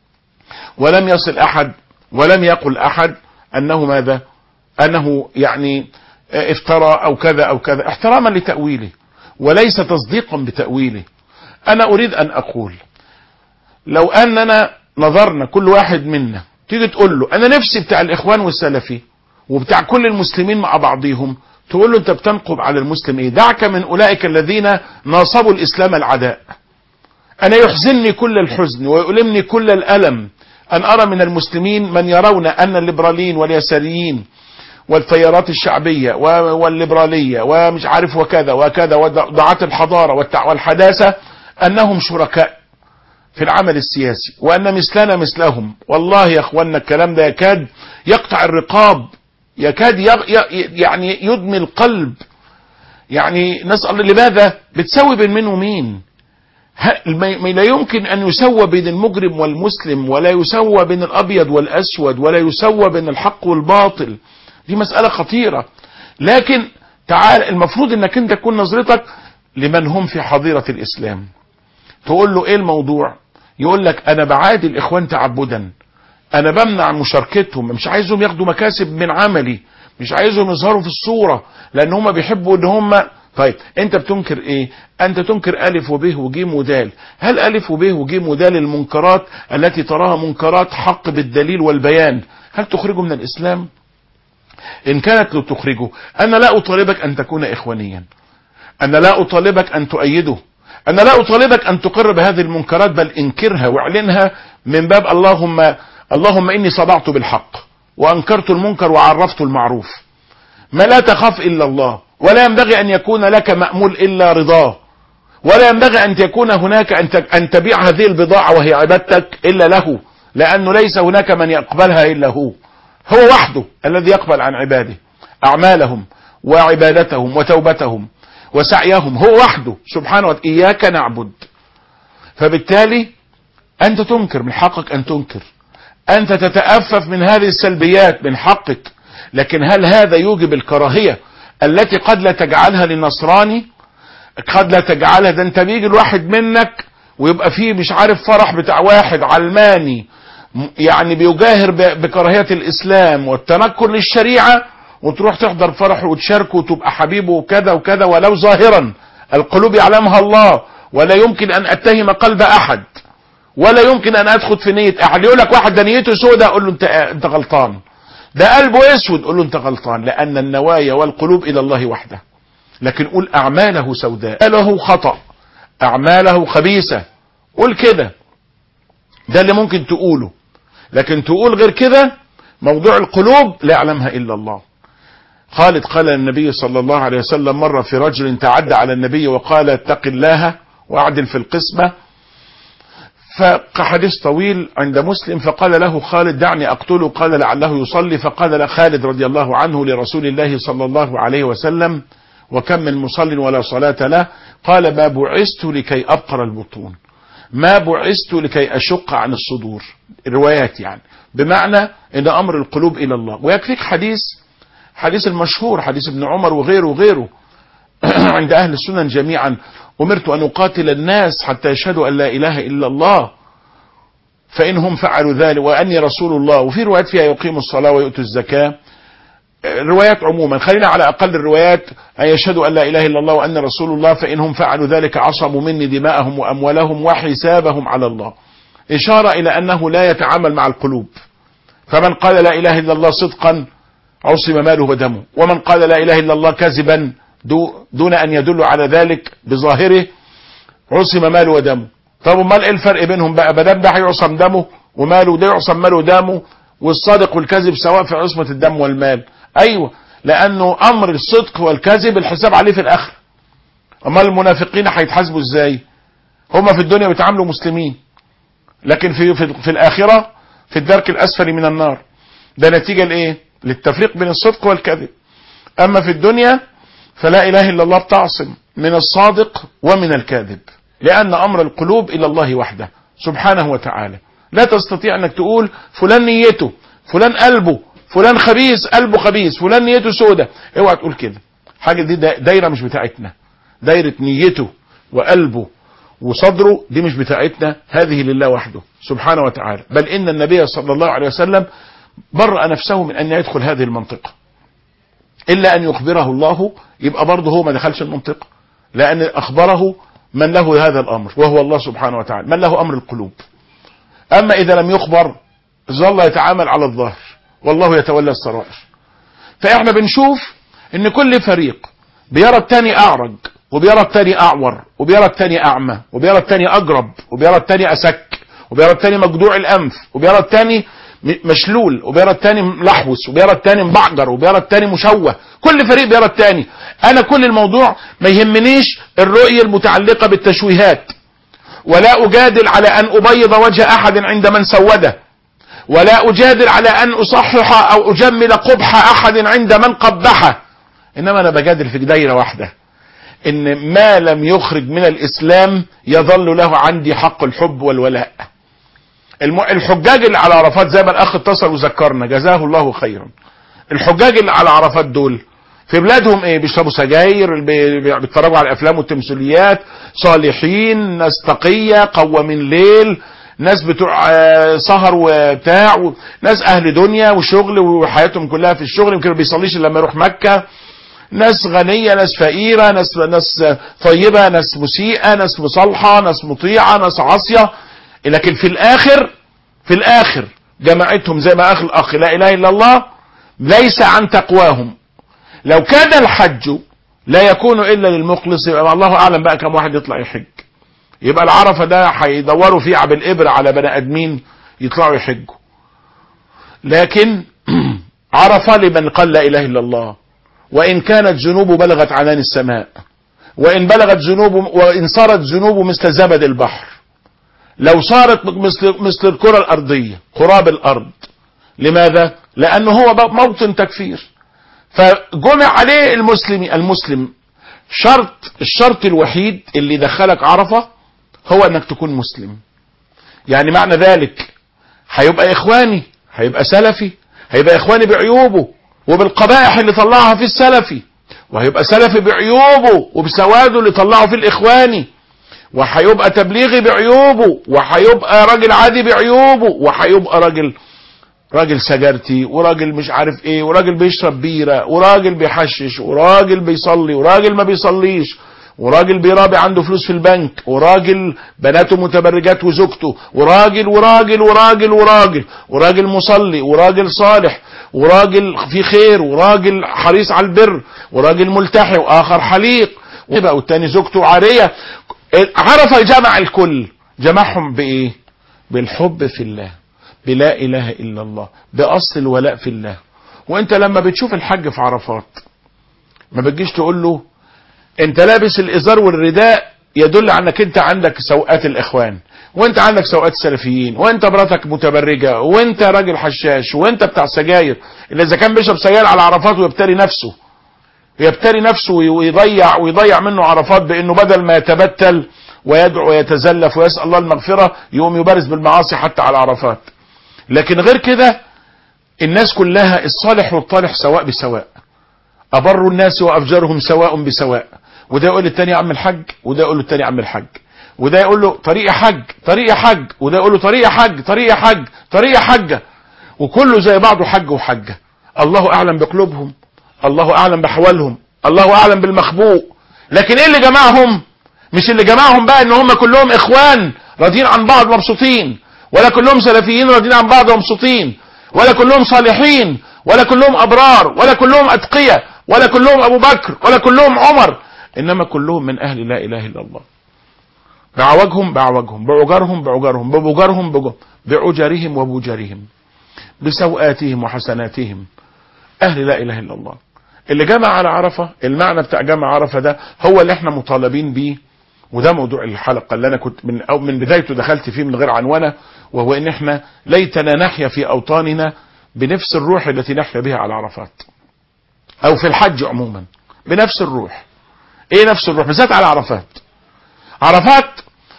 ولم يصل احد ولم يقل احد انه ماذا، انه يعني افترى او كذا او كذا، احتراما لتأويله وليس تصديقا بتأويله. انا اريد ان اقول لو اننا نظرنا كل واحد منا تيجي تقول له انا نفسي بتاع الاخوان والسلفي وبتاع كل المسلمين مع بعضهم، تقول له انت بتنقب على المسلم ايه؟ دعك من اولئك الذين ناصبوا الاسلام العداء. انا يحزنني كل الحزن ويؤلمني كل الالم ان ارى من المسلمين من يرون ان الليبراليين واليساريين والتيارات الشعبية والليبرالية ومش عارف وكذا وكذا ودعاة الحضارة والحداثة انهم شركاء في العمل السياسي، وان مثلنا مثلهم. والله يا اخوانا الكلام ده يكاد يقطع الرقاب، يكاد يعني يدمي القلب. يعني نسأل لماذا بتسوي بين مين ومين؟ لا يمكن ان يسوى بين المجرم والمسلم، ولا يسوى بين الابيض والاسود، ولا يسوى بين الحق والباطل. دي مسألة خطيرة. لكن تعال، المفروض انك انت تكون نظرتك لمن هم في حظيرة الاسلام. تقول له ايه الموضوع؟ يقول لك انا بعادي الاخوان تعبدا، انا بمنع مشاركتهم، مش عايزهم ياخدوا مكاسب من عملي، مش عايزهم يظهروا في الصورة، لان هم بيحبوا ان هم. طيب انت بتنكر ايه؟ انت تنكر الف وب وجيم ودال. هل الف وب وجيم ودال المنكرات التي تراها منكرات حق بالدليل والبيان هل تخرجه من الاسلام؟ ان كانت لو تخرجه، انا لا اطالبك ان تكون اخوانيا، انا لا اطالبك ان تؤيده، انا لا اطالبك ان تقر بهذه المنكرات، بل انكرها واعلنها من باب اللهم اني صدعت بالحق وانكرت المنكر وعرفت المعروف. ما لا تخاف الا الله، ولا ينبغي ان يكون لك مأمول الا رضاه، ولا ينبغي ان تكون هناك ان تبيع هذه البضاعة وهي عبادتك الا له، لانه ليس هناك من يقبلها الا هو وحده الذي يقبل عن عباده اعمالهم وعبادتهم وتوبتهم وسعيهم، هو وحده سبحانه وتعالى. اياك نعبد. فبالتالي انت تنكر، من حقك ان تنكر، انت تتأفف من هذه السلبيات، من حقك. لكن هل هذا يوجب الكراهية التي قد لا تجعلها للنصراني، قد لا تجعلها؟ ده انت بيجي الواحد منك ويبقى فيه مش عارف فرح بتاع واحد علماني يعني بيجاهر بكراهية الاسلام والتنكر للشريعة، وتروح تحضر فرحه وتشاركه وتبقى حبيبه وكذا وكذا، ولو ظاهرا القلوب يعلمها الله، ولا يمكن ان اتهم قلب احد، ولا يمكن ان ادخل في نية احد. يقول لك واحد ده نيته سوداء، اقول له انت غلطان. ده قلبه اسود، اقول له انت غلطان، لان النوايا والقلوب الى الله وحده. لكن قول اعماله سوداء، اعماله خطأ، اعماله خبيثة، قول كده، ده اللي ممكن تقوله. لكن تقول غير كده موضوع القلوب لا يعلمها الا الله. خالد قال النبي صلى الله عليه وسلم مرة في رجل تعدى على النبي وقال اتق الله واعدل في القسمة، فحديث طويل عند مسلم. فقال له خالد دعني اقتله، قال لعله يصلي. فقال خالد رضي الله عنه لرسول الله صلى الله عليه وسلم وكم من مصل ولا صلاة له؟ قال ما بعثت لكي ابقر البطون، ما بعثت لكي اشق عن الصدور. الروايات يعني بمعنى ان امر القلوب الى الله. ويكفيك حديث المشهور، حديث ابن عمر وغيره عند اهل السنن جميعا، امرت ان اقاتل الناس حتى يشهدوا ان لا اله الا الله فانهم فعلوا ذلك واني رسول الله. وفي روايات فيها يقيموا الصلاة ويؤتوا الزكاة. الروايات عموما، خلينا على اقل الروايات، ان يشهدوا ان لا اله الا الله وان رسول الله فانهم فعلوا ذلك عصموا مني دماءهم واموالهم وحسابهم على الله. اشارة الى انه لا يتعامل مع القلوب. فمن قال لا اله الا الله صدقا عصم ماله ودمه، ومن قال لا اله الا الله كذبا دون ان يدل على ذلك بظاهره عصم ماله ودمه. طب امال ايه الفرق بينهم بقى؟ بدل ده هيعصم دمه وماله، ده يعصم ماله ودمه، والصادق والكذب سواء في عصمة الدم والمال. ايوه، لانه امر الصدق والكذب الحساب عليه في الاخر. امال المنافقين هيتحاسبوا ازاي؟ هما في الدنيا بيتعاملوا مسلمين، لكن في الاخرة في الدرك الاسفل من النار. ده نتيجة لايه؟ للتفريق بين الصدق والكذب. اما في الدنيا فلا اله الا الله بتعصم من الصادق ومن الكاذب، لان امر القلوب الى الله وحده سبحانه وتعالى. لا تستطيع انك تقول فلان نيته، فلان قلبه، فلان خبيث قلبه خبيث، فلان نيته سودة. اوعى تقول كده. حاجة دي دايرة مش بتاعتنا. دايرة نيته وقلبه وصدره دي مش بتاعتنا، هذه لله وحده سبحانه وتعالى. بل ان النبي صلى الله عليه وسلم برأ نفسه من ان يدخل هذه المنطقة، الا ان يخبره الله، يبقى برضه هو ما دخلش المنطقة، لان اخبره من له هذا الامر وهو الله سبحانه وتعالى، من له امر القلوب. اما اذا لم يخبر ظل يتعامل على الظاهر والله يتولى السرائر. فاحنا بنشوف ان كل فريق بيرى التاني اعرج، وبيرى التاني اعور، وبيرى التاني اعمى، وبيرى التاني اجرب، وبيرى التاني اسك، وبيرى التاني مجدوع الانف، وبيرى التاني مشلول، وبيرى التاني ملحوس، وبيرى التاني مبعجر، وبيرى التاني مشوه. كل فريق بيرى التاني. انا كل الموضوع ما يهمنيش الرؤية المتعلقة بالتشويهات، ولا اجادل على ان ابيض وجه احد عند من سوده، ولا اجادل على ان اصحح او اجمل قبح احد عند من قبحه. انما انا بجادل في دايرة واحدة، ان ما لم يخرج من الاسلام يظل له عندي حق الحب والولاء. الحجاج اللي على عرفات زي ما الاخ اتصل وذكرنا جزاه الله خيرا، الحجاج اللي على عرفات دول في بلادهم ايه؟ بيشربوا سجاير، بيتفرجوا على الافلام والتمثيليات، صالحين، ناس تقية، قوامين ليل، ناس بتوع سهر وبتاع، ناس اهل دنيا وشغل وحياتهم كلها في الشغل، يمكن ما بيصليش الا لما يروح مكة، ناس غنية، ناس فقيرة، ناس طيبة، ناس مسيئة، ناس مصالحة، ناس مطيعة، ناس عاصية. لكن في الاخر جماعتهم زي ما الاخ لا اله الا الله ليس عن تقواهم. لو كان الحج لا يكون الا للمخلص، يبقى الله اعلم بقى كم واحد يطلع يحج. يبقى العرفة ده هيدوروا فيه بالابره على بني ادمين يطلعوا يحجوا. لكن عرفة لمن قال لا اله الا الله، وان كانت ذنوبه بلغت عنان السماء، وان صارت ذنوبه مثل زبد البحر، لو صارت مثل الكرة الارضية قراب الارض. لماذا؟ لانه هو موطن تكفير. فجمع عليه المسلم الشرط الوحيد اللي دخلك عرفة هو انك تكون مسلم. يعني معنى ذلك هيبقى اخواني، هيبقى سلفي، هيبقى اخواني بعيوبه وبالقبائح اللي طلعها في السلفي، وهيبقى سلفي بعيوبه وبسواده اللي طلعه في الاخواني، وهيبقى تبليغي بعيوبه، وهيبقى راجل عادي بعيوبه، وهيبقى راجل سجارتي، وراجل مش عارف ايه، وراجل بيشرب بيرة، وراجل بيحشش، وراجل بيصلي، وراجل ما بيصليش، وراجل بيرابي عنده فلوس في البنك، وراجل بناته متبرجات وزوجته، وراجل وراجل وراجل وراجل وراجل مصلي، وراجل صالح، وراجل في خير، وراجل حريص على البر، وراجل ملتحي، واخر حليق، والتاني زوجته عارية. عرفة جمع الكل، جمعهم بايه؟ بالحب في الله، بلا اله الا الله، باصل الولاء في الله. وانت لما بتشوف الحج في عرفات ما بتجيش تقول له انت لابس الازار والرداء يدل على انك انت عندك سوءات الاخوان، وانت عندك سوءات السلفيين، وانت مراتك متبرجة، وانت راجل حشاش، وانت بتاع سجاير. اللي اذا كان بيشرب سجاير على عرفات ويبتري نفسه ويضيع منه عرفات بانه بدل ما يتبتل ويدعو ويتزلف ويسأل الله المغفرة يقوم يبارز بالمعاصي حتى على عرفات. لكن غير كده الناس كلها الصالح والطالح سواء بسواء، أبر الناس وأفجرهم سواء بسواء. وده يقول للتاني يا عم الحج، وده يقول له التاني يا عم الحج، وده يقول له طريق حج طريق حج، وده يقول له طريق حج طريق حج طريق حجة، وكله زي بعضه حج وحجة. الله أعلم بقلوبهم، الله أعلم بحوالهم، الله أعلم بالمخبوء. لكن إيه اللي جمعهم؟ مش اللي جمعهم بقى إن هم كلهم إخوان راضين عن بعض مبسوطين، ولا كلهم سلفيين راضين عن بعض مبسوطين، ولا كلهم صالحين، ولا كلهم أبرار، ولا كلهم أتقية، ولا كلهم أبو بكر، ولا كلهم عمر، إنما كلهم من أهل لا إله إلا الله. بعوجهم بعوجهم، بعجرهم بعجرهم، ببجرهم بعجرهم وبجرهم، بسوآتهم وحسناتهم، أهل لا إله إلا الله. اللي جمع على عرفة، المعنى بتاع جمع عرفة ده هو اللي احنا مطالبين بيه. وده موضوع الحلقة اللي أنا كنت من بدايته دخلت فيه من غير عنوانة، وهو إن احنا ليتنا نحيا في أوطاننا بنفس الروح التي نحيا بها على عرفات، أو في الحج عموما بنفس الروح. إيه نفس الروح؟ بالذات على عرفات. عرفات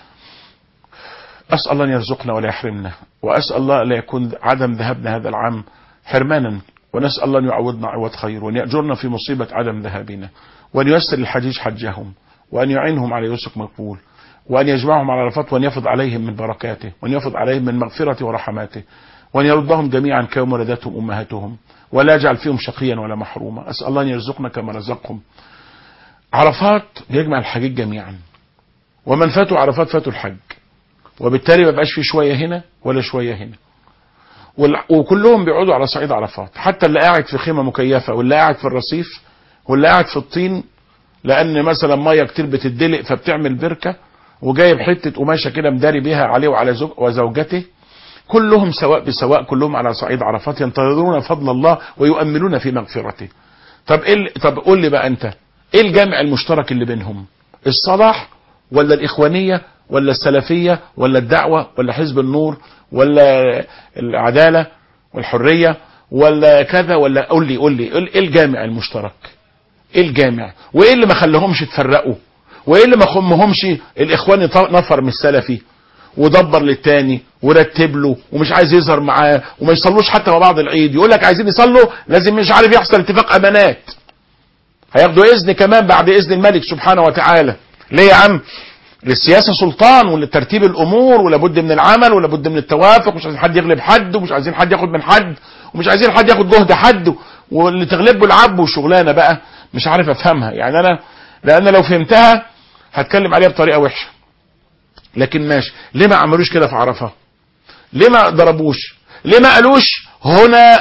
أسأل الله أن يرزقنا ولا يحرمنا، وأسأل الله لا يكون عدم ذهابنا هذا العام حرمانا، ونسأل الله أن يعوضنا عوض خير، وأن يأجرنا في مصيبة عدم ذهابنا، وأن ييسر الحجيج حجهم، وأن يعينهم على يسر مقبول، وأن يجمعهم على عرفات، وأن يفض عليهم من بركاته، وأن يفض عليهم من مغفرته ورحماته، وأن يردهم جميعا كيوم ولدتهم أمهاتهم، ولا يجعل فيهم شقيا ولا محروما. أسأل الله أن يرزقنا كما رزقهم. عرفات يجمع الحجيج جميعا، ومن فاتوا عرفات فاتوا الحج، وبالتالي ما بقاش في شوية هنا ولا شوية هنا، وكلهم بيقعدوا على صعيد عرفات، حتى اللي قاعد في خيمة مكيفة، واللي قاعد في الرصيف، واللي قاعد في الطين لأن مثلا مية كتير بتدلق فبتعمل بركة، وجايب حتة قماشة كده مداري بيها عليه وعلى وزوجته، كلهم سواء بسواء، كلهم على صعيد عرفات ينتظرون فضل الله ويؤملون في مغفرته. طب قول لي بقى انت ايه الجامع المشترك اللي بينهم؟ الصلاح ولا الإخوانية ولا السلفية ولا الدعوة ولا حزب النور ولا العدالة والحرية ولا كذا؟ ولا قول لي ايه الجامع المشترك؟ ايه الجامع؟ وايه اللي ما خليهمش يتفرقوا؟ وايه اللي ما خمهمش الاخواني نفر من السلفي ودبر للتاني ورتب له ومش عايز يظهر معاه، وما يصلوش حتى مع بعض العيد، يقول لك عايزين يصلوا لازم مش عارف يحصل اتفاق امانات، هياخدوا اذن كمان بعد اذن الملك سبحانه وتعالى. ليه يا عم؟ للسياسة سلطان ولترتيب الامور، ولابد من العمل ولابد من التوافق، مش عايزين حد يغلب حد، ومش عايزين حد ياخد من حد، ومش عايزين حد ياخد جهد حد، واللي تغلبه العب وشغلانه بقى مش عارف افهمها. يعني انا لان لو فهمتها هتكلم عليها بطريقه وحشه، لكن ماشي. ليه ما عملوش كده في عرفه؟ ليه ما ضربوش؟ ليه ما قالوش هنا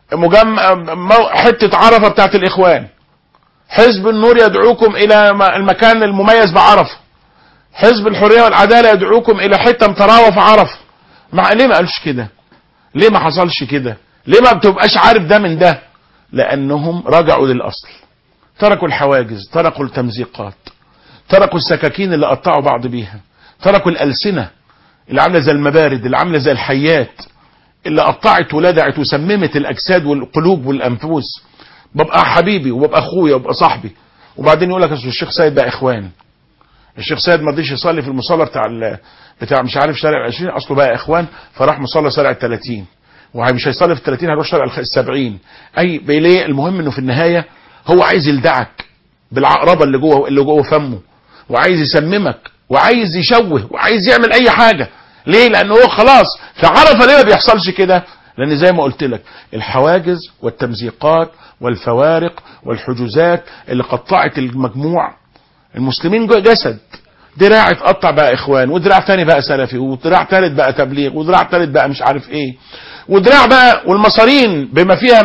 حته عرفه بتاعت الاخوان، حزب النور يدعوكم الى المكان المميز بعرفه، حزب الحريه والعداله يدعوكم الى حته متراوه في عرفه؟ ليه ما قالوش كده؟ ليه ما حصلش كده؟ ليه ما بتبقاش عارف ده من ده؟ لانهم رجعوا للاصل، تركوا الحواجز، تركوا التمزيقات، تركوا السكاكين اللي قطعوا بعض بيها، تركوا الألسنة اللي عاملة زي المبارد، اللي عاملة زي الحيات، اللي قطعت ولدعت وسممت الأجساد والقلوب والأنفس. ببقى حبيبي وببقى أخويا وببقى صاحبي، وبعدين يقول لك الشيخ سيد بقى إخوان، الشيخ سيد ما رضيش يصلي في المصلى بتاع مش عارف شارع 20، أصله بقى إخوان فراح مصلى شارع 30، ومش هيصلي في 30 هيروح شارع 70. أي بيليه؟ المهم إنه في النهاية هو عايز يلدعك بالعقربة اللي جوه فمه، وعايز يسممك، وعايز يشوه، وعايز يعمل اي حاجة. ليه؟ لانه هو خلاص فعرف. ليه ما بيحصلش كده؟ لان زي ما قلت لك الحواجز والتمزيقات والفوارق والحجوزات اللي قطعت المجموع المسلمين جسد، دراع اتقطع بقى اخوان، ودراع تاني بقى سلفي، ودراع تالت بقى تبليغ، ودراع تالت بقى مش عارف ايه، ودراع بقى والمصارين بما فيها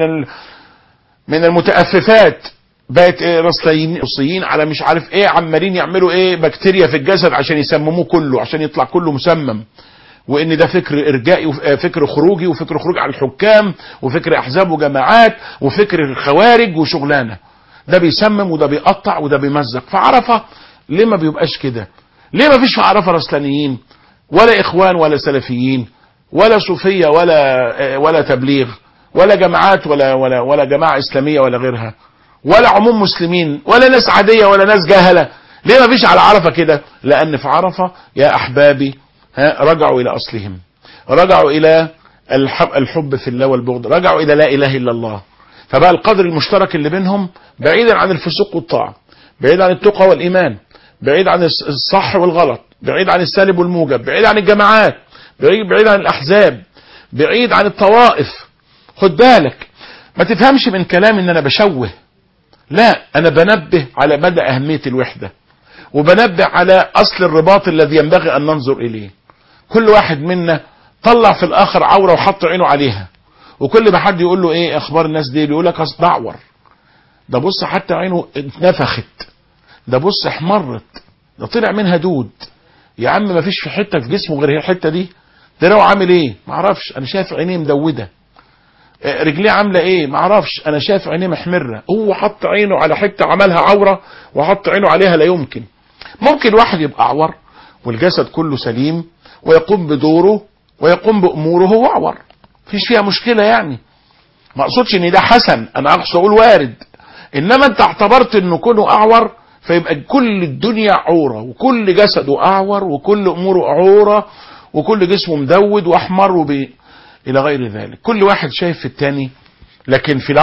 من المتأففات بقت رصيين على مش عارف ايه، عمالين يعملوا ايه بكتيريا في الجسد عشان يسمموه كله، عشان يطلع كله مسمم، وان ده فكر ارجائي وفكر خروجي وفكر خروج على الحكام وفكر احزاب وجماعات وفكر خوارج وشغلانه. ده بيسمم وده بيقطع وده بيمزق. فعرفه ليه ما بيبقاش كده؟ ليه ما فيش في عرفه رسلانيين ولا اخوان ولا سلفيين ولا صوفيه ولا تبليغ ولا جماعات ولا جماعه اسلاميه ولا غيرها ولا عموم مسلمين ولا ناس عاديه ولا ناس جاهله؟ ليه ما فيش على عرفه كده؟ لان في عرفه يا احبابي رجعوا الى اصلهم، رجعوا الى الحب في الله والبغض، رجعوا الى لا اله الا الله. فبقى القدر المشترك اللي بينهم بعيدا عن الفسوق والطاعه، بعيد عن التقى والايمان، بعيد عن الصح والغلط، بعيد عن السالب والموجب، بعيد عن الجماعات، بعيد عن الاحزاب، بعيد عن الطوائف. خد بالك ما تفهمش من كلامي ان انا بشوه، لا، انا بنبه على مدى اهميه الوحده، وبنبه على اصل الرباط الذي ينبغي ان ننظر اليه. كل واحد منا طلع في الاخر عوره وحط عينه عليها، وكل ما حد يقول له ايه اخبار الناس دي بيقول لك اصل اعور، ده بص حتى عينه اتنفخت، ده بص احمرت، ده طلع منها دود. يا عم ما فيش في حته في جسمه غير هي الحته دي. ده لو عامل ايه ما اعرفش، انا شايف عينيه مدوده، رجليه عامله ايه ما اعرفش، انا شايف عينيه محمره. هو حط عينه على حته عملها عوره وحط عينه عليها. لا يمكن. ممكن واحد يبقى اعور والجسد كله سليم ويقوم بدوره ويقوم باموره هو اعور، مفيش فيها مشكله يعني. ما اقصدش ان ده حسن، انا اقصد اقول وارد. انما انت اعتبرت انه كونه اعور فيبقى كل الدنيا عوره وكل جسده اعور وكل اموره عوره وكل جسمه مدود واحمر الى غير ذلك. كل واحد شايف في التاني. لكن في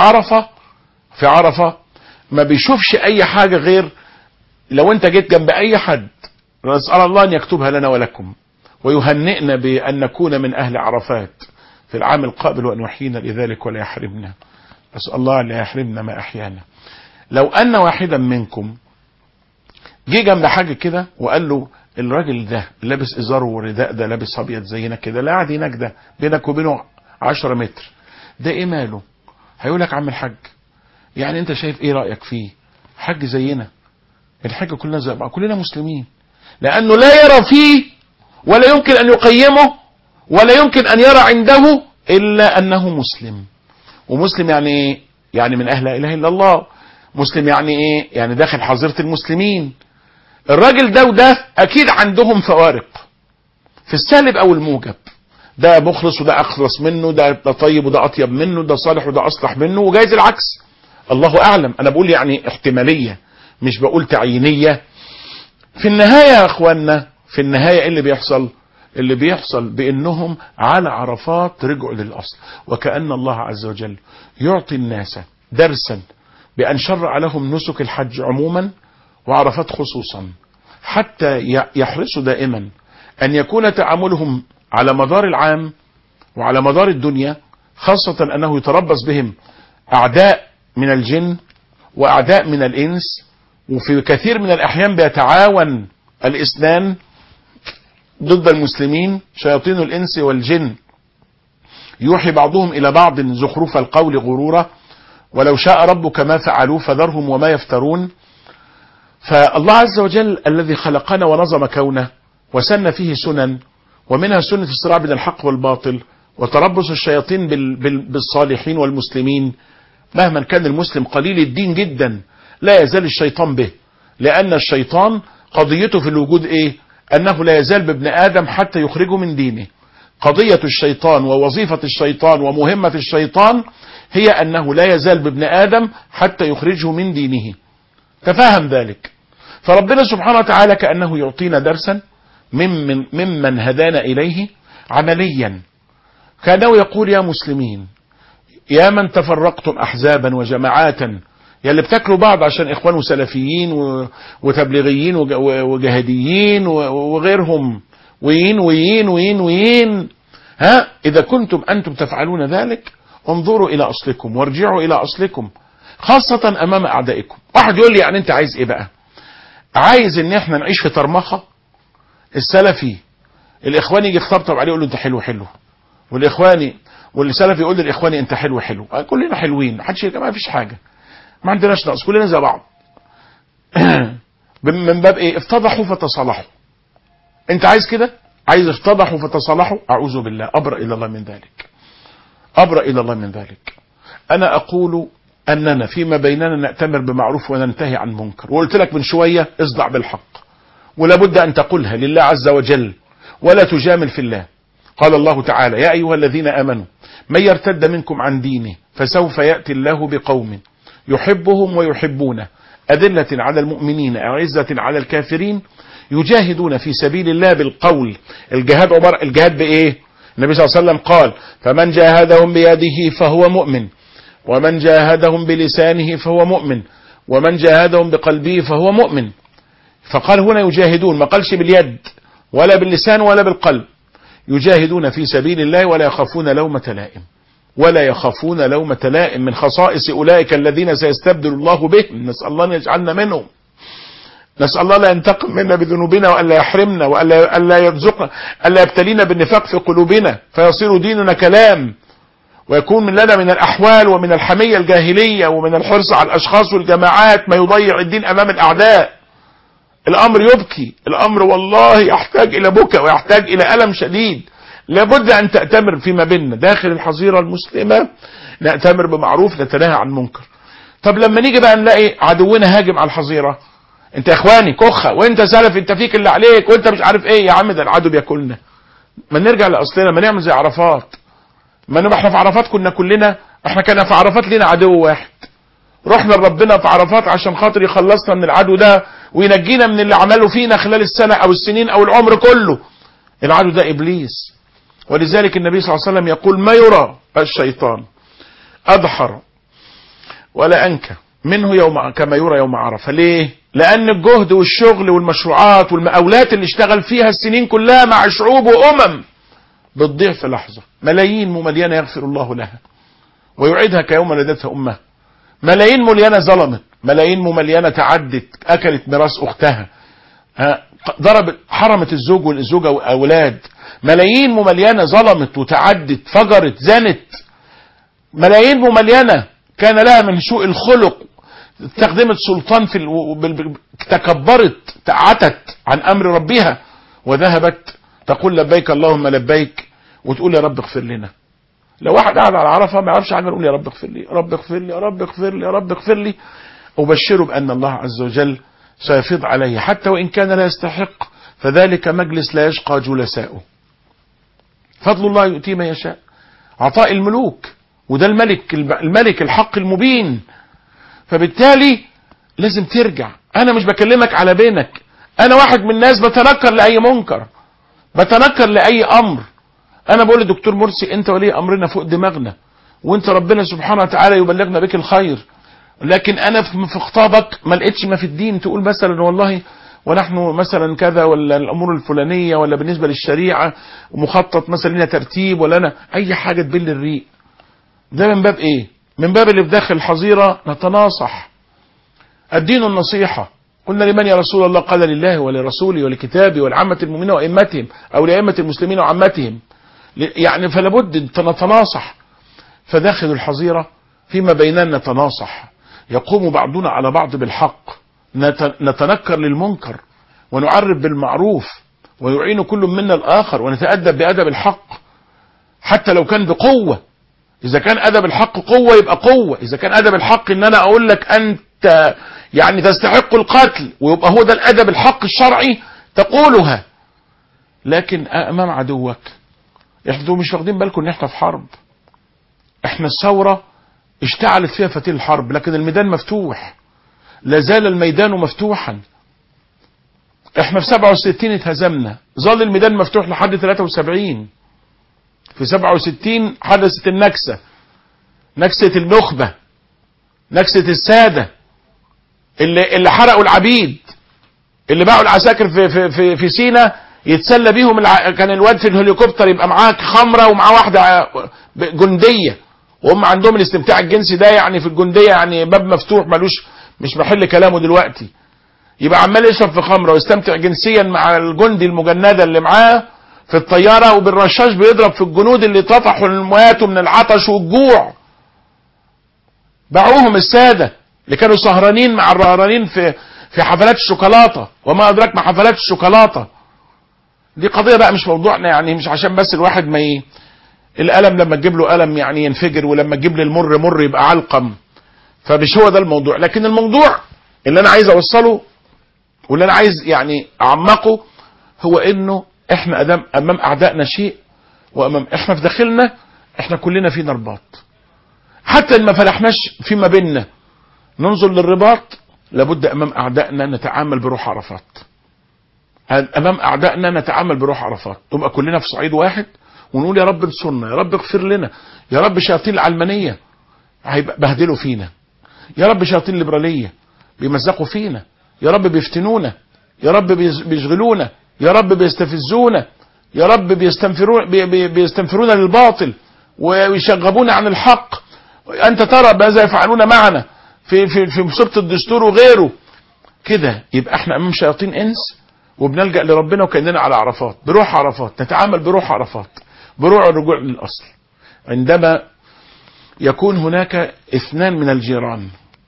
عرفه ما بيشوفش اي حاجه غير لو انت جيت جنب اي حد نسأل الله ان يكتبها لنا ولكم ويهنئنا بان نكون من اهل عرفات في العام القابل وان يحيينا لذلك ولا يحرمنا. اسأل الله لا يحرمنا ما احيانا. لو ان واحدا منكم جه جنب حاجه كده وقال له الراجل ده لابس ازار ورداء، ده لابس ابيض زينا كده، لا قاعد هناك ده بينك وبينه 10 متر، ده ايه ماله؟ هيقول لك عم الحاج يعني انت شايف ايه رايك فيه؟ حاج زينا، الحاج كلنا زي بعض، كلنا مسلمين. لانه لا يرى فيه ولا يمكن ان يقيمه ولا يمكن ان يرى عنده الا انه مسلم. ومسلم يعني ايه؟ يعني من اهل لا اله الا الله. مسلم يعني ايه؟ يعني داخل حظيره المسلمين. الراجل ده وده اكيد عندهم فوارق في السالب او الموجب، ده مخلص وده اخلص منه، ده طيب وده اطيب منه، ده صالح وده اصلح منه، وجايز العكس، الله اعلم. انا بقول يعني احتماليه مش بقول تعيينيه. في النهايه يا اخوانا، في النهايه اللي بيحصل بانهم على عرفات رجعوا للاصل، وكأن الله عز وجل يعطي الناس درسا بان شرع لهم نسك الحج عموما وعرفات خصوصا، حتى يحرصوا دائما ان يكون تعاملهم على مدار العام وعلى مدار الدنيا، خاصة انه يتربص بهم اعداء من الجن واعداء من الانس، وفي كثير من الاحيان بيتعاون الاثنان ضد المسلمين، شياطين الانس والجن يوحي بعضهم الى بعض زخرف القول غرورا، ولو شاء ربك ما فعلوه فذرهم وما يفترون. فالله عز وجل الذي خلقنا ونظم كونه وسن فيه سنن، ومنها سنة الصراع بين الحق والباطل وتربص الشياطين بالصالحين والمسلمين. مهما كان المسلم قليل الدين جدا لا يزال الشيطان به، لأن الشيطان قضيته في الوجود ايه؟ أنه لا يزال بابن آدم حتى يخرجه من دينه. قضية الشيطان ووظيفة الشيطان ومهمة الشيطان هي أنه لا يزال بابن آدم حتى يخرجه من دينه. تفهم ذلك. فربنا سبحانه وتعالى كأنه يعطينا درسا ممن هدانا إليه عمليا، كأنه يقول يا مسلمين، يا من تفرقتم أحزابا وجماعات، يا اللي بتاكلوا بعض عشان إخوان وسلفيين وتبليغيين وجهاديين وغيرهم، وين ها، إذا كنتم أنتم تفعلون ذلك انظروا إلى أصلكم وارجعوا إلى أصلكم، خاصة أمام أعدائكم. واحد يقول لي يعني أنت عايز إيه بقى؟ عايز ان احنا نعيش في طرمخه. السلفي الاخواني يجي يخطبطب عليه يقول له انت حلو حلو، والاخواني والسلفي يقول للاخواني انت حلو حلو، كلنا حلوين، محدش ما فيش حاجه، ما عندناش نقص، كلنا زي بعض. من باب ايه؟ افتضحوا فتصالحوا. انت عايز كده؟ عايز افتضحوا فتصالحوا؟ اعوذ بالله، ابرأ الى الله من ذلك، ابرأ الى الله من ذلك. انا اقول اننا فيما بيننا نأتمر بمعروف وننتهي عن منكر، وقلت لك من شوية اصدع بالحق، ولابد ان تقولها لله عز وجل ولا تجامل في الله. قال الله تعالى: يا ايها الذين امنوا من يرتد منكم عن دينه فسوف يأتي الله بقوم يحبهم ويحبونه أذلة على المؤمنين أعزة على الكافرين يجاهدون في سبيل الله بالقول. الجهاد عبارة الجهاد بإيه؟ النبي صلى الله عليه وسلم قال: فمن جاهدهم بيده فهو مؤمن، ومن جاهدهم بلسانه فهو مؤمن، ومن جاهدهم بقلبه فهو مؤمن. فقال هنا يجاهدون، ما قالش باليد ولا باللسان ولا بالقلب. يجاهدون في سبيل الله ولا يخافون لومة لائم، ولا يخافون لومة لائم. من خصائص أولئك الذين سيستبدل الله بهم، نسأل الله أن يجعلنا منهم، نسأل الله لا ينتقم منا بذنوبنا وألا يحرمنا وألا يرزقنا، ألا يبتلينا بالنفاق في قلوبنا فيصير ديننا كلام، ويكون من لنا من الأحوال ومن الحمية الجاهلية ومن الحرص على الأشخاص والجماعات ما يضيع الدين أمام الأعداء. الأمر يبكي، الأمر والله يحتاج إلى بكاء ويحتاج إلى ألم شديد. لابد أن تأتمر فيما بيننا داخل الحظيرة المسلمة، نأتمر بمعروف نتناهى عن منكر. طب لما نيجي بقى نلاقي عدونا هاجم على الحظيرة، انت يا اخواني كخة، وانت سلف، انت فيك اللي عليك، وانت مش عارف ايه، يا عم ده العدو بياكلنا. ما نرجع لأصلنا، ما نعمل زي عرفات. ما نبقى احنا في عرفات كنا كلنا، احنا كان في عرفات لنا عدو واحد، رحنا لربنا في عرفات عشان خاطر يخلصنا من العدو ده وينجينا من اللي عمله فينا خلال السنة او السنين او العمر كله. العدو ده ابليس. ولذلك النبي صلى الله عليه وسلم يقول: ما يرى الشيطان أدحر ولا أنكى منه كما يرى يوم عرفة. ليه؟ لأن الجهد والشغل والمشروعات والمقاولات اللي اشتغل فيها السنين كلها مع شعوب وأمم بتضيع في لحظة. ملايين مليانة يغفر الله لها ويعيدها كيوم ولدتها أمها. ملايين مليانة ظلمت، ملايين مليانة تعدت، أكلت ميراث أختها، ضربت، حرمت الزوج والزوجة والأولاد. ملايين مليانة ظلمت وتعدت، فجرت، زنت. ملايين مليانة كان لها من سوء الخلق، استخدمت سلطان تكبرت، تعتت عن أمر ربها، وذهبت تقول لبيك اللهم لبيك وتقول يا رب اغفر لنا. لو واحد قاعد على عرفة ما يعرفش حاجة يقول يا رب اغفر لي، يا رب اغفر لي، يا رب اغفر لي، يا رب اغفر لي. أبشره بأن الله عز وجل سيفيض عليه حتى وإن كان لا يستحق، فذلك مجلس لا يشقى جلساؤه. فضل الله يؤتي من يشاء، عطاء الملوك، وده الملك الحق المبين. فبالتالي لازم ترجع. أنا مش بكلمك على بينك، أنا واحد من الناس بتنكر لأي منكر، بتنكر لأي أمر. أنا بقول للدكتور مرسي: أنت ولي أمرنا فوق دماغنا، وأنت ربنا سبحانه وتعالى يبلغنا بك الخير، لكن أنا في خطابك ما لقيتش ما في الدين تقول مثلا والله ونحن مثلا كذا، ولا الأمور الفلانية، ولا بالنسبة للشريعة ومخطط مثلا لنا ترتيب، ولا أنا أي حاجة تبل الريق. ده من باب إيه؟ من باب اللي في داخل الحظيرة نتناصح. الدين النصيحة. قلنا لمن يا رسول الله؟ قال لله ولرسوله ولكتابه ولعامة المؤمنين وأئمتهم، أو لأئمة المسلمين وعامتهم. يعني فلابد نتناصح. فداخل الحظيرة فيما بيننا نتناصح، يقوم بعضنا على بعض بالحق، نتنكر للمنكر ونعرف بالمعروف، ويعين كل منا الآخر، ونتأدب بأدب الحق حتى لو كان بقوة. إذا كان أدب الحق قوة يبقى قوة، إذا كان أدب الحق إن أنا أقول لك أنت يعني تستحق القتل ويبقى هو ده الأدب الحق الشرعي تقولها. لكن أمام عدوك احنا مش واخدين بالكم إن احنا في حرب. احنا الثورة اشتعلت فيها فتيل الحرب، لكن الميدان مفتوح، لازال الميدان مفتوحا. احنا في 67 اتهزمنا، ظل الميدان مفتوح لحد 73. في 67 حدثت النكسة، نكسة النخبة، نكسة السادة اللي حرقوا العبيد، اللي باعوا العساكر في سينا يتسلى بيهم. كان الواد في الهليكوبتر يبقى معاك خمرة ومعاه واحدة جندية، وهم عندهم الاستمتاع الجنسي ده يعني في الجندية يعني باب مفتوح ملوش، مش محل كلامه دلوقتي. يبقى عمال يشرب في خمره ويستمتع جنسيا مع الجندي المجندة اللي معاه في الطيارة، وبالرشاش بيضرب في الجنود اللي طفحوا المواتوا من العطش والجوع. باعوهم السادة اللي كانوا سهرانين مع الرهرانين في حفلات الشوكولاتة، وما أدراك ما حفلات الشوكولاتة. دي قضية بقى مش موضوعنا، يعني مش عشان بس الواحد ما الألم لما تجيب له ألم يعني ينفجر، ولما تجيب له المر مر يبقى علقم. فمش هو ده الموضوع، لكن الموضوع اللي أنا عايز أوصله واللي أنا عايز يعني أعمقه هو إنه إحنا أمام أعدائنا شيء، وأمام إحنا في داخلنا إحنا كلنا فينا رباط. حتى إن ما فلحناش فيما بيننا ننظر للرباط، لابد أمام أعدائنا نتعامل بروح عرفات. أمام أعدائنا نتعامل بروح عرفات، تبقى كلنا في صعيد واحد ونقول يا رب انصرنا، يا رب اغفر لنا، يا رب شياطين العلمانية هيبهدلوا فينا، يا رب شياطين الليبرالية بيمزقوا فينا، يا رب بيفتنونا، يا رب بيشغلونا، يا رب بيستفزونا، يا رب بيستنفرونا للباطل ويشغبونا عن الحق. أنت ترى ماذا يفعلون معنا في مصيبة الدستور وغيره كده. يبقى احنا أمام شياطين إنس وبنلجأ لربنا وكأننا على عرفات، بروح عرفات، نتعامل بروح عرفات، بروح الرجوع للأصل. عندما يكون هناك اثنان من الجيران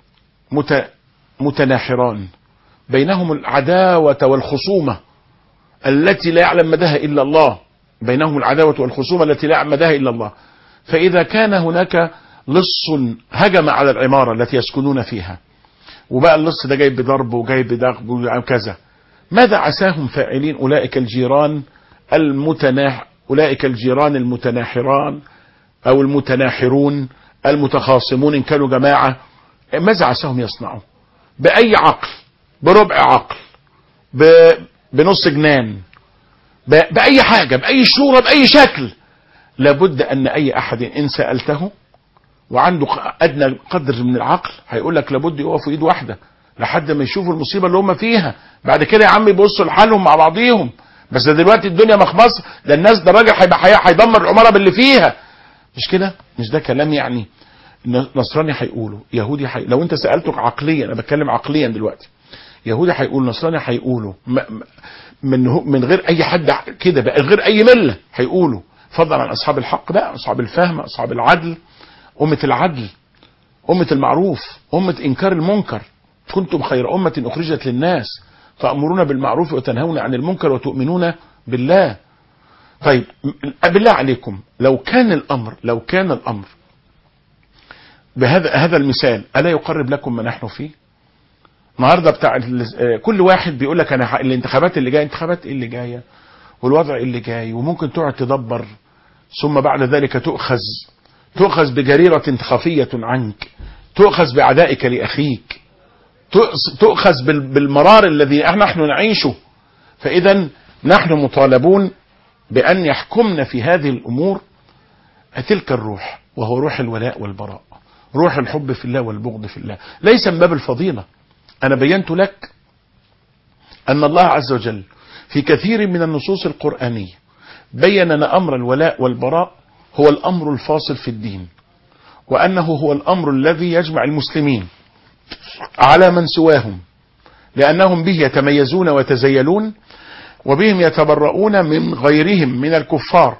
متناحران بينهم العداوة والخصومة التي لا يعلم مداها إلا الله، بينهم العداوة والخصومة التي لا يعلم مداها إلا الله، فإذا كان هناك لص هجم على العمارة التي يسكنون فيها، وبقى اللص ده جايب بضرب وجايب بدغب وكذا، ماذا عساهم فاعلين أولئك الجيران أولئك الجيران المتناحران أو المتناحرون المتخاصمون إن كانوا جماعة، ماذا عساهم يصنعوا؟ بأي عقل، بربع عقل، بنص جنان، بأي حاجة، بأي شورى، بأي شكل، لابد أن أي أحد إن سألته وعنده أدنى قدر من العقل هيقول لك لابد يقفوا إيد واحدة لحد ما يشوفوا المصيبة اللي هم فيها. بعد كده يا عم يبصوا لحالهم مع بعضيهم، بس ده دلوقتي الدنيا مخبصة، ده الناس، ده الراجل هيدمر العمارة باللي فيها. مش كده؟ مش ده كلام يعني نصراني هيقوله، يهودي لو انت سألتك عقليا، انا بتكلم عقليا دلوقتي، يهودي هيقول، نصراني هيقوله، من غير اي حد كده بقى، غير اي ملة هيقوله، فضلا عن اصحاب الحق بقى، اصحاب الفهم، اصحاب العدل، أمة العدل، أمة المعروف، أمة إنكار المنكر. كنتم خير أمة أخرجت للناس تأمرون بالمعروف وتنهون عن المنكر وتؤمنون بالله. طيب بالله عليكم، لو كان الأمر بهذا المثال، ألا يقرب لكم ما نحن فيه؟ النهارده بتاع كل واحد بيقول لك أنا الانتخابات اللي جاية، انتخابات اللي جاية والوضع اللي جاي، وممكن تقعد تدبر، ثم بعد ذلك تؤخذ بجريرة خفية عنك، تؤخذ بعدائك لأخيك، تؤخذ بالمرار الذي نحن نعيشه. فإذا نحن مطالبون بأن يحكمنا في هذه الأمور تلك الروح، وهو روح الولاء والبراء، روح الحب في الله والبغض في الله، ليس من باب الفضيلة. أنا بينت لك أن الله عز وجل في كثير من النصوص القرآنية بين أن أمر الولاء والبراء هو الأمر الفاصل في الدين، وأنه هو الأمر الذي يجمع المسلمين على من سواهم، لأنهم به يتميزون ويتزيلون، وبهم يتبرؤون من غيرهم من الكفار.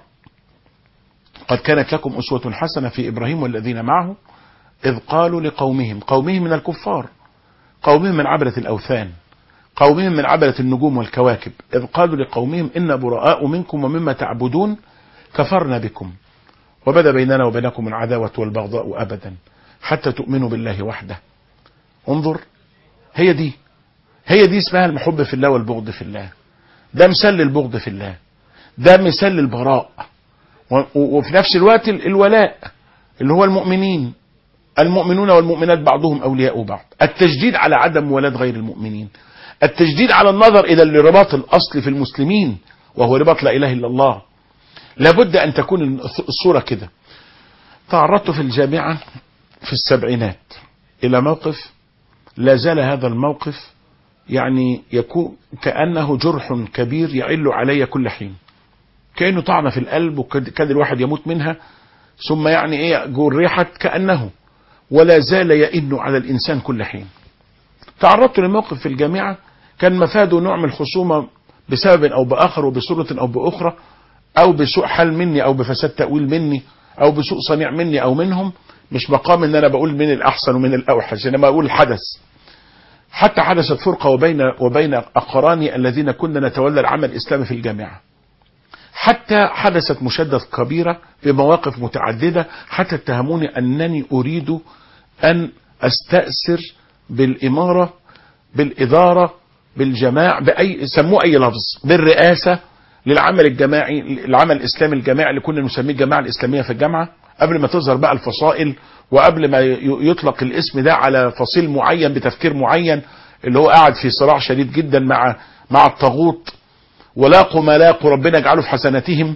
قد كانت لكم أسوة حسنة في إبراهيم والذين معه إذ قالوا لقومهم، قومهم من الكفار، قومهم من عبدة الأوثان، قومهم من عبدة النجوم والكواكب، إذ قالوا لقومهم إنا براء منكم ومما تعبدون كفرنا بكم وبدا بيننا وبينكم العداوة والبغضاء أبدا حتى تؤمنوا بالله وحده. انظر، هي دي اسمها المحب في الله والبغض في الله. ده مثال للبغض في الله، ده مثال للبراء، وفي نفس الوقت الولاء اللي هو المؤمنون والمؤمنات بعضهم أولياء بعض، التجديد على عدم ولاة غير المؤمنين، التجديد على النظر إلى الرباط الأصلي في المسلمين وهو رباط لا إله إلا الله. لابد أن تكون الصورة كده. تعرضت في الجامعة في السبعينات إلى موقف، لا زال هذا الموقف يعني يكون كأنه جرح كبير يعل علي كل حين، كأنه طعنة في القلب وكاد الواحد يموت منها، ثم يعني جرحت كأنه، ولا زال يئن على الإنسان كل حين. تعرضت لموقف في الجامعة كان مفاده نوع من الخصومة بسبب أو بآخر وبصورة أو بأخرى، أو بسوء حال مني أو بفساد تأويل مني أو بسوء صنيع مني أو منهم. مش مقام ان انا بقول من الاحسن ومن الاوحش، انما بقول الحدث. حتى حدثت فرقة وبين اقراني الذين كنا نتولى العمل الاسلامي في الجامعة. حتى حدثت مشادة كبيرة بمواقف متعددة، حتى اتهموني انني اريد ان استأثر بالامارة، بالادارة، بالجماعة، سموه اي لفظ، بالرئاسة للعمل الجماعي، العمل الاسلامي الجماعي اللي كنا نسميه الجماعة الاسلامية في الجامعة، قبل ما تظهر بقى الفصائل، وقبل ما يطلق الاسم ده على فصيل معين بتفكير معين، اللي هو قاعد في صراع شديد جدا مع الطاغوت، ولاقوا ما لاقوا ربنا يجعله في حسناتهم،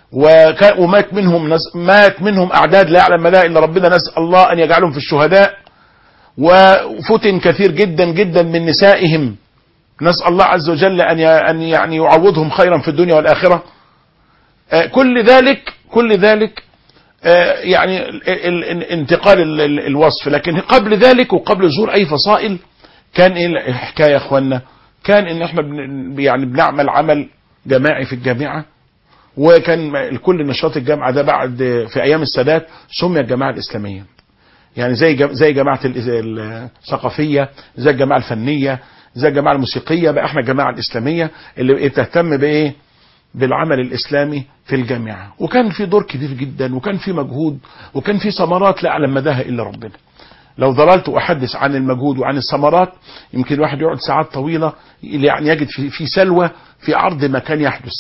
مات منهم اعداد لا يعلم ما الا ربنا، نسأل الله ان يجعلهم في الشهداء، وفتن كثير جدا جدا من نسائهم، نسأل الله عز وجل ان يعني يعوضهم خيرا في الدنيا والآخرة. كل ذلك يعني انتقال الوصف. لكن قبل ذلك وقبل ظهور اي فصائل كان ايه الحكايه يا اخوانا؟ كان ان احنا يعني بنعمل عمل جماعي في الجامعه، وكان كل نشاط الجامعه ده بعد في ايام السادات سمي الجماعه الاسلاميه، يعني زي جماعه الثقافيه، زي الجماعه الفنيه، زي الجماعه الموسيقيه، بقى احنا الجماعه الاسلاميه اللي تهتم بايه؟ بالعمل الإسلامي في الجامعة. وكان في دور كبير جدا، وكان في مجهود، وكان في ثمرات لا يعلم مداها إلا ربنا. لو ظللت أحدث عن المجهود وعن الثمرات يمكن الواحد يقعد ساعات طويلة، يعني يجد في سلوى في عرض ما كان يحدث.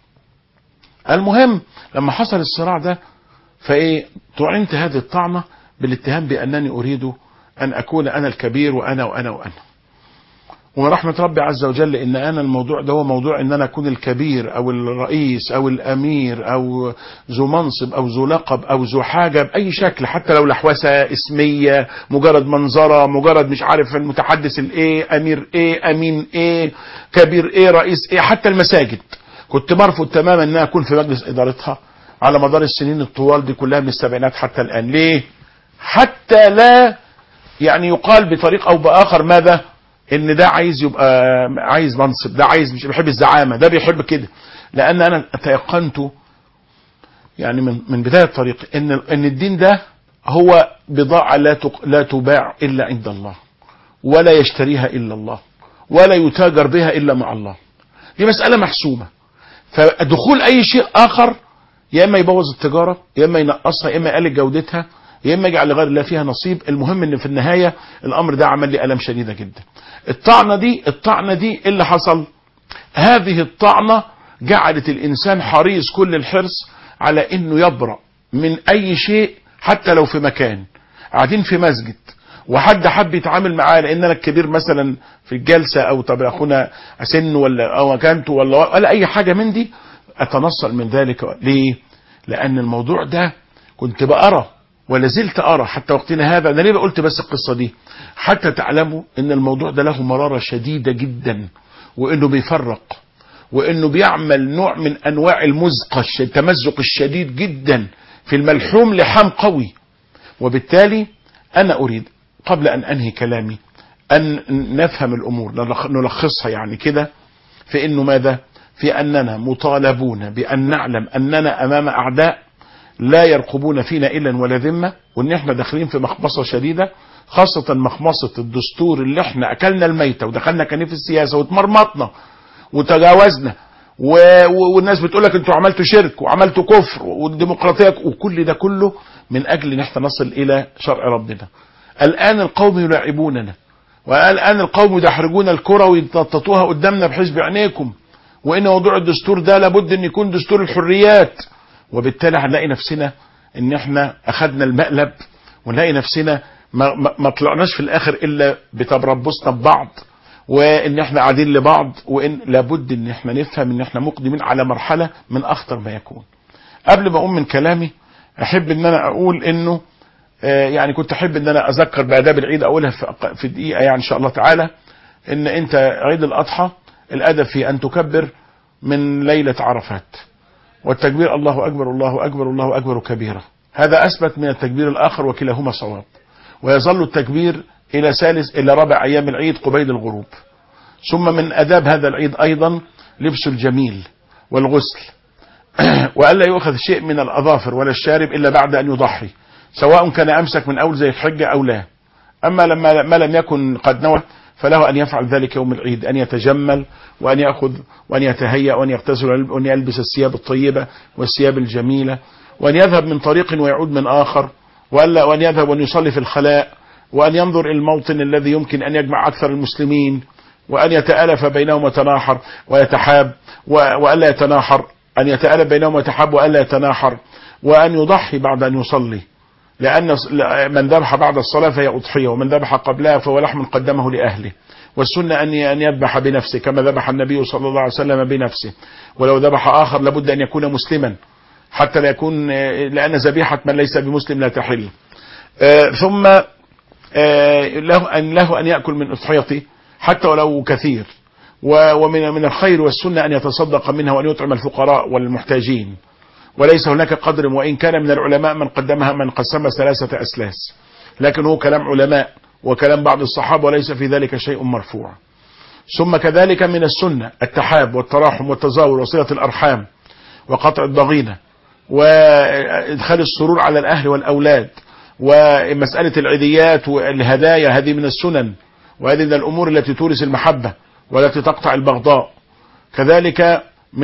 المهم لما حصل الصراع ده، فإيه؟ طعنت هذه الطعنة بالاتهام بأنني أريد أن أكون أنا الكبير وأنا وأنا وأنا. ورحمة ربي عز وجل ان انا الموضوع ده هو موضوع ان انا اكون الكبير او الرئيس او الامير او ذو منصب او ذو لقب او ذو حاجة باي شكل، حتى لو لحوسة اسمية، مجرد منظرة، مجرد مش عارف المتحدث الايه، امير ايه، امين ايه، كبير ايه، رئيس ايه. حتى المساجد كنت برفض تماما ان انا اكون في مجلس ادارتها على مدار السنين الطوال دي كلها من السبعينات حتى الان. ليه؟ حتى لا يعني يقال بطريق او باخر ماذا؟ ان ده عايز يبقى عايز منصب، ده عايز مش بيحب الزعامة، ده بيحب كده. لان انا تيقنت يعني من بداية الطريق ان الدين ده هو بضاعة لا تباع الا عند الله، ولا يشتريها الا الله، ولا يتاجر بها الا مع الله. دي مسألة محسومة. فدخول اي شيء اخر يا اما يبوظ التجارة، يا اما ينقصها، يا اما يقلل جودتها، يا اما يجعل لغير الله فيها نصيب. المهم ان في النهاية الامر ده عمل لي الم شديدة جدا. الطعنة دي اللي حصل، هذه الطعنة جعلت الانسان حريص كل الحرص على انه يبرأ من اي شيء، حتى لو في مكان قاعدين في مسجد وحد حب يتعامل معاه لان انا الكبير مثلا في الجلسة، او طب اخونا سن ولا او مكانته ولا اي حاجة من دي، اتنصل من ذلك. ليه؟ لان الموضوع ده كنت بقرأ ولا زلت أرى حتى وقتنا هذا. أنا ليه قلت بس القصة دي؟ حتى تعلموا أن الموضوع ده له مرارة شديدة جدا، وأنه بيفرق، وأنه بيعمل نوع من أنواع التمزق الشديد جدا في الملحوم لحام قوي. وبالتالي أنا أريد قبل أن أنهي كلامي أن نفهم الأمور، نلخصها يعني كده، في أنه ماذا؟ في أننا مطالبون بأن نعلم أننا أمام أعداء لا يرقبون فينا إلا ولا ذمة، وان احنا داخلين في مخمصة شديدة، خاصة مخمصة الدستور اللي احنا اكلنا الميتة ودخلنا كنيف السياسة واتمرمطنا وتجاوزنا، والناس بتقولك انتوا عملتوا شرك وعملتوا كفر والديمقراطية، وكل ده كله من اجل ان احنا نصل الى شرع ربنا. الان القوم يلاعبوننا، والان القوم يدحرجون الكرة ويتنططوها قدامنا بحيث بعينيكم، وان موضوع الدستور ده لابد ان يكون دستور الحريات. وبالتالي هنلاقي نفسنا ان احنا اخذنا المقلب، ونلاقي نفسنا ما طلعناش في الاخر الا بتربصنا ببعض، وان احنا قاعدين لبعض، وان لابد ان احنا نفهم ان احنا مقدمين على مرحلة من اخطر ما يكون. قبل ما اقوم من كلامي احب ان انا اقول انه يعني كنت احب ان انا اذكر باداب العيد، اقولها في دقيقة يعني ان شاء الله تعالى. ان انت عيد الاضحى الادب في ان تكبر من ليلة عرفات، والتكبير الله أكبر الله أكبر الله أكبر كبيرا، هذا أثبت من التكبير الآخر وكلاهما صواب. ويظل التكبير إلى رابع أيام العيد قبيل الغروب. ثم من آداب هذا العيد أيضا لبس الجميل والغسل، وألا يؤخذ شيء من الأظافر ولا الشارب إلا بعد أن يضحي، سواء كان أمسك من أول زي الحجة أو لا. أما لما ما لم يكن قد نوى فله أن يفعل ذلك يوم العيد، أن يتجمل وأن يأخذ وأن يتهيأ وأن يغتسل وأن يلبس الثياب الطيبة والثياب الجميلة، وأن يذهب من طريق ويعود من آخر، وأن يذهب وأن يصلي في الخلاء، وأن ينظر إلى الموطن الذي يمكن أن يجمع أكثر المسلمين، وأن يتآلف بينهم ويتناحر ويتحاب، وألا يتناحر، أن يتآلف بينهم ويتحاب وألا يتناحر، وأن يضحي بعد أن يصلي، لأن من ذبح بعد الصلاة فهي أضحية، ومن ذبح قبلها فهو لحم قدمه لأهله. والسنة أن يذبح بنفسه كما ذبح النبي صلى الله عليه وسلم بنفسه، ولو ذبح آخر لابد أن يكون مسلما حتى لا يكون، لأن ذبيحة من ليس بمسلم لا تحل. ثم له أن يأكل من أضحيته حتى ولو كثير، ومن الخير والسنة أن يتصدق منها وأن يطعم الفقراء والمحتاجين، وليس هناك قدر، وإن كان من العلماء من قدمها من قسم 3 أسلاس، لكن هو كلام علماء وكلام بعض الصحابة وليس في ذلك شيء مرفوع. ثم كذلك من السنة التحاب والتراحم والتزاور وصلة الأرحام وقطع الضغينة وإدخال السرور على الأهل والأولاد، ومسألة العيديات والهدايا هذه من السنن، وهذه من الأمور التي تورث المحبة والتي تقطع البغضاء. كذلك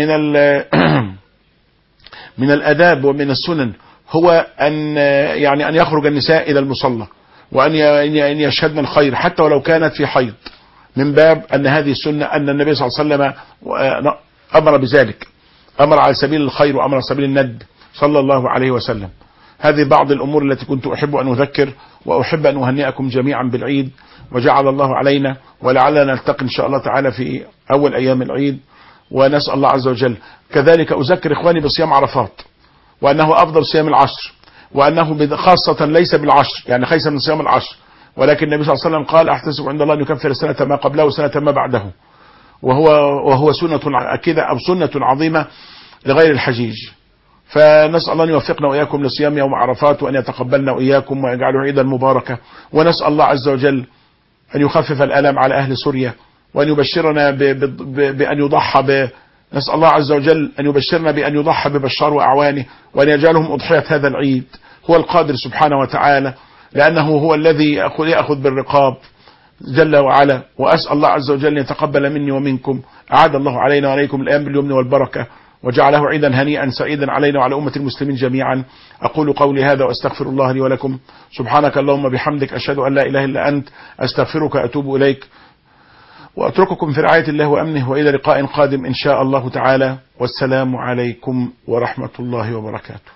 من الأداب ومن السنن هو أن يخرج النساء إلى المصلى وأن يشهدن الخير حتى ولو كانت في حيض، من باب أن هذه السنة، أن النبي صلى الله عليه وسلم أمر بذلك، أمر على سبيل الخير وأمر على سبيل الند صلى الله عليه وسلم. هذه بعض الأمور التي كنت أحب أن أذكر، وأحب أن أهنئكم جميعا بالعيد، وجعل الله علينا ولعلنا نلتقي إن شاء الله تعالى في أول أيام العيد، ونسأل الله عز وجل. كذلك أذكر إخواني بصيام عرفات، وأنه أفضل صيام العشر، وأنه خاصة ليس بالعشر يعني خيس من صيام العشر، ولكن النبي صلى الله عليه وسلم قال أحتسب عند الله أن يكفر سنة ما قبله وسنة ما بعده، وهو سنة أكيدة أو سنة عظيمة لغير الحجيج. فنسأل الله أن يوفقنا وإياكم لصيام يوم عرفات، وأن يتقبلنا وإياكم ويجعله عيدا مباركة، ونسأل الله عز وجل أن يخفف الألم على أهل سوريا، وأن يبشرنا بأن يضحى نسأل الله عز وجل أن يبشرنا بأن يضحى ببشار وأعوانه، وأن يجعلهم أضحية هذا العيد. هو القادر سبحانه وتعالى، لأنه هو الذي يأخذ بالرقاب جل وعلا. وأسأل الله عز وجل أن يتقبل مني ومنكم. أعاد الله علينا وعليكم الأيام باليمن والبركة، وجعله عيدا هنيئا سعيدا علينا وعلى أمة المسلمين جميعا. أقول قولي هذا وأستغفر الله لي ولكم. سبحانك اللهم بحمدك، أشهد أن لا إله إلا أنت، أستغفرك وأتوب إليك، وأترككم في رعاية الله وأمنه، وإلى لقاء قادم إن شاء الله تعالى، والسلام عليكم ورحمة الله وبركاته.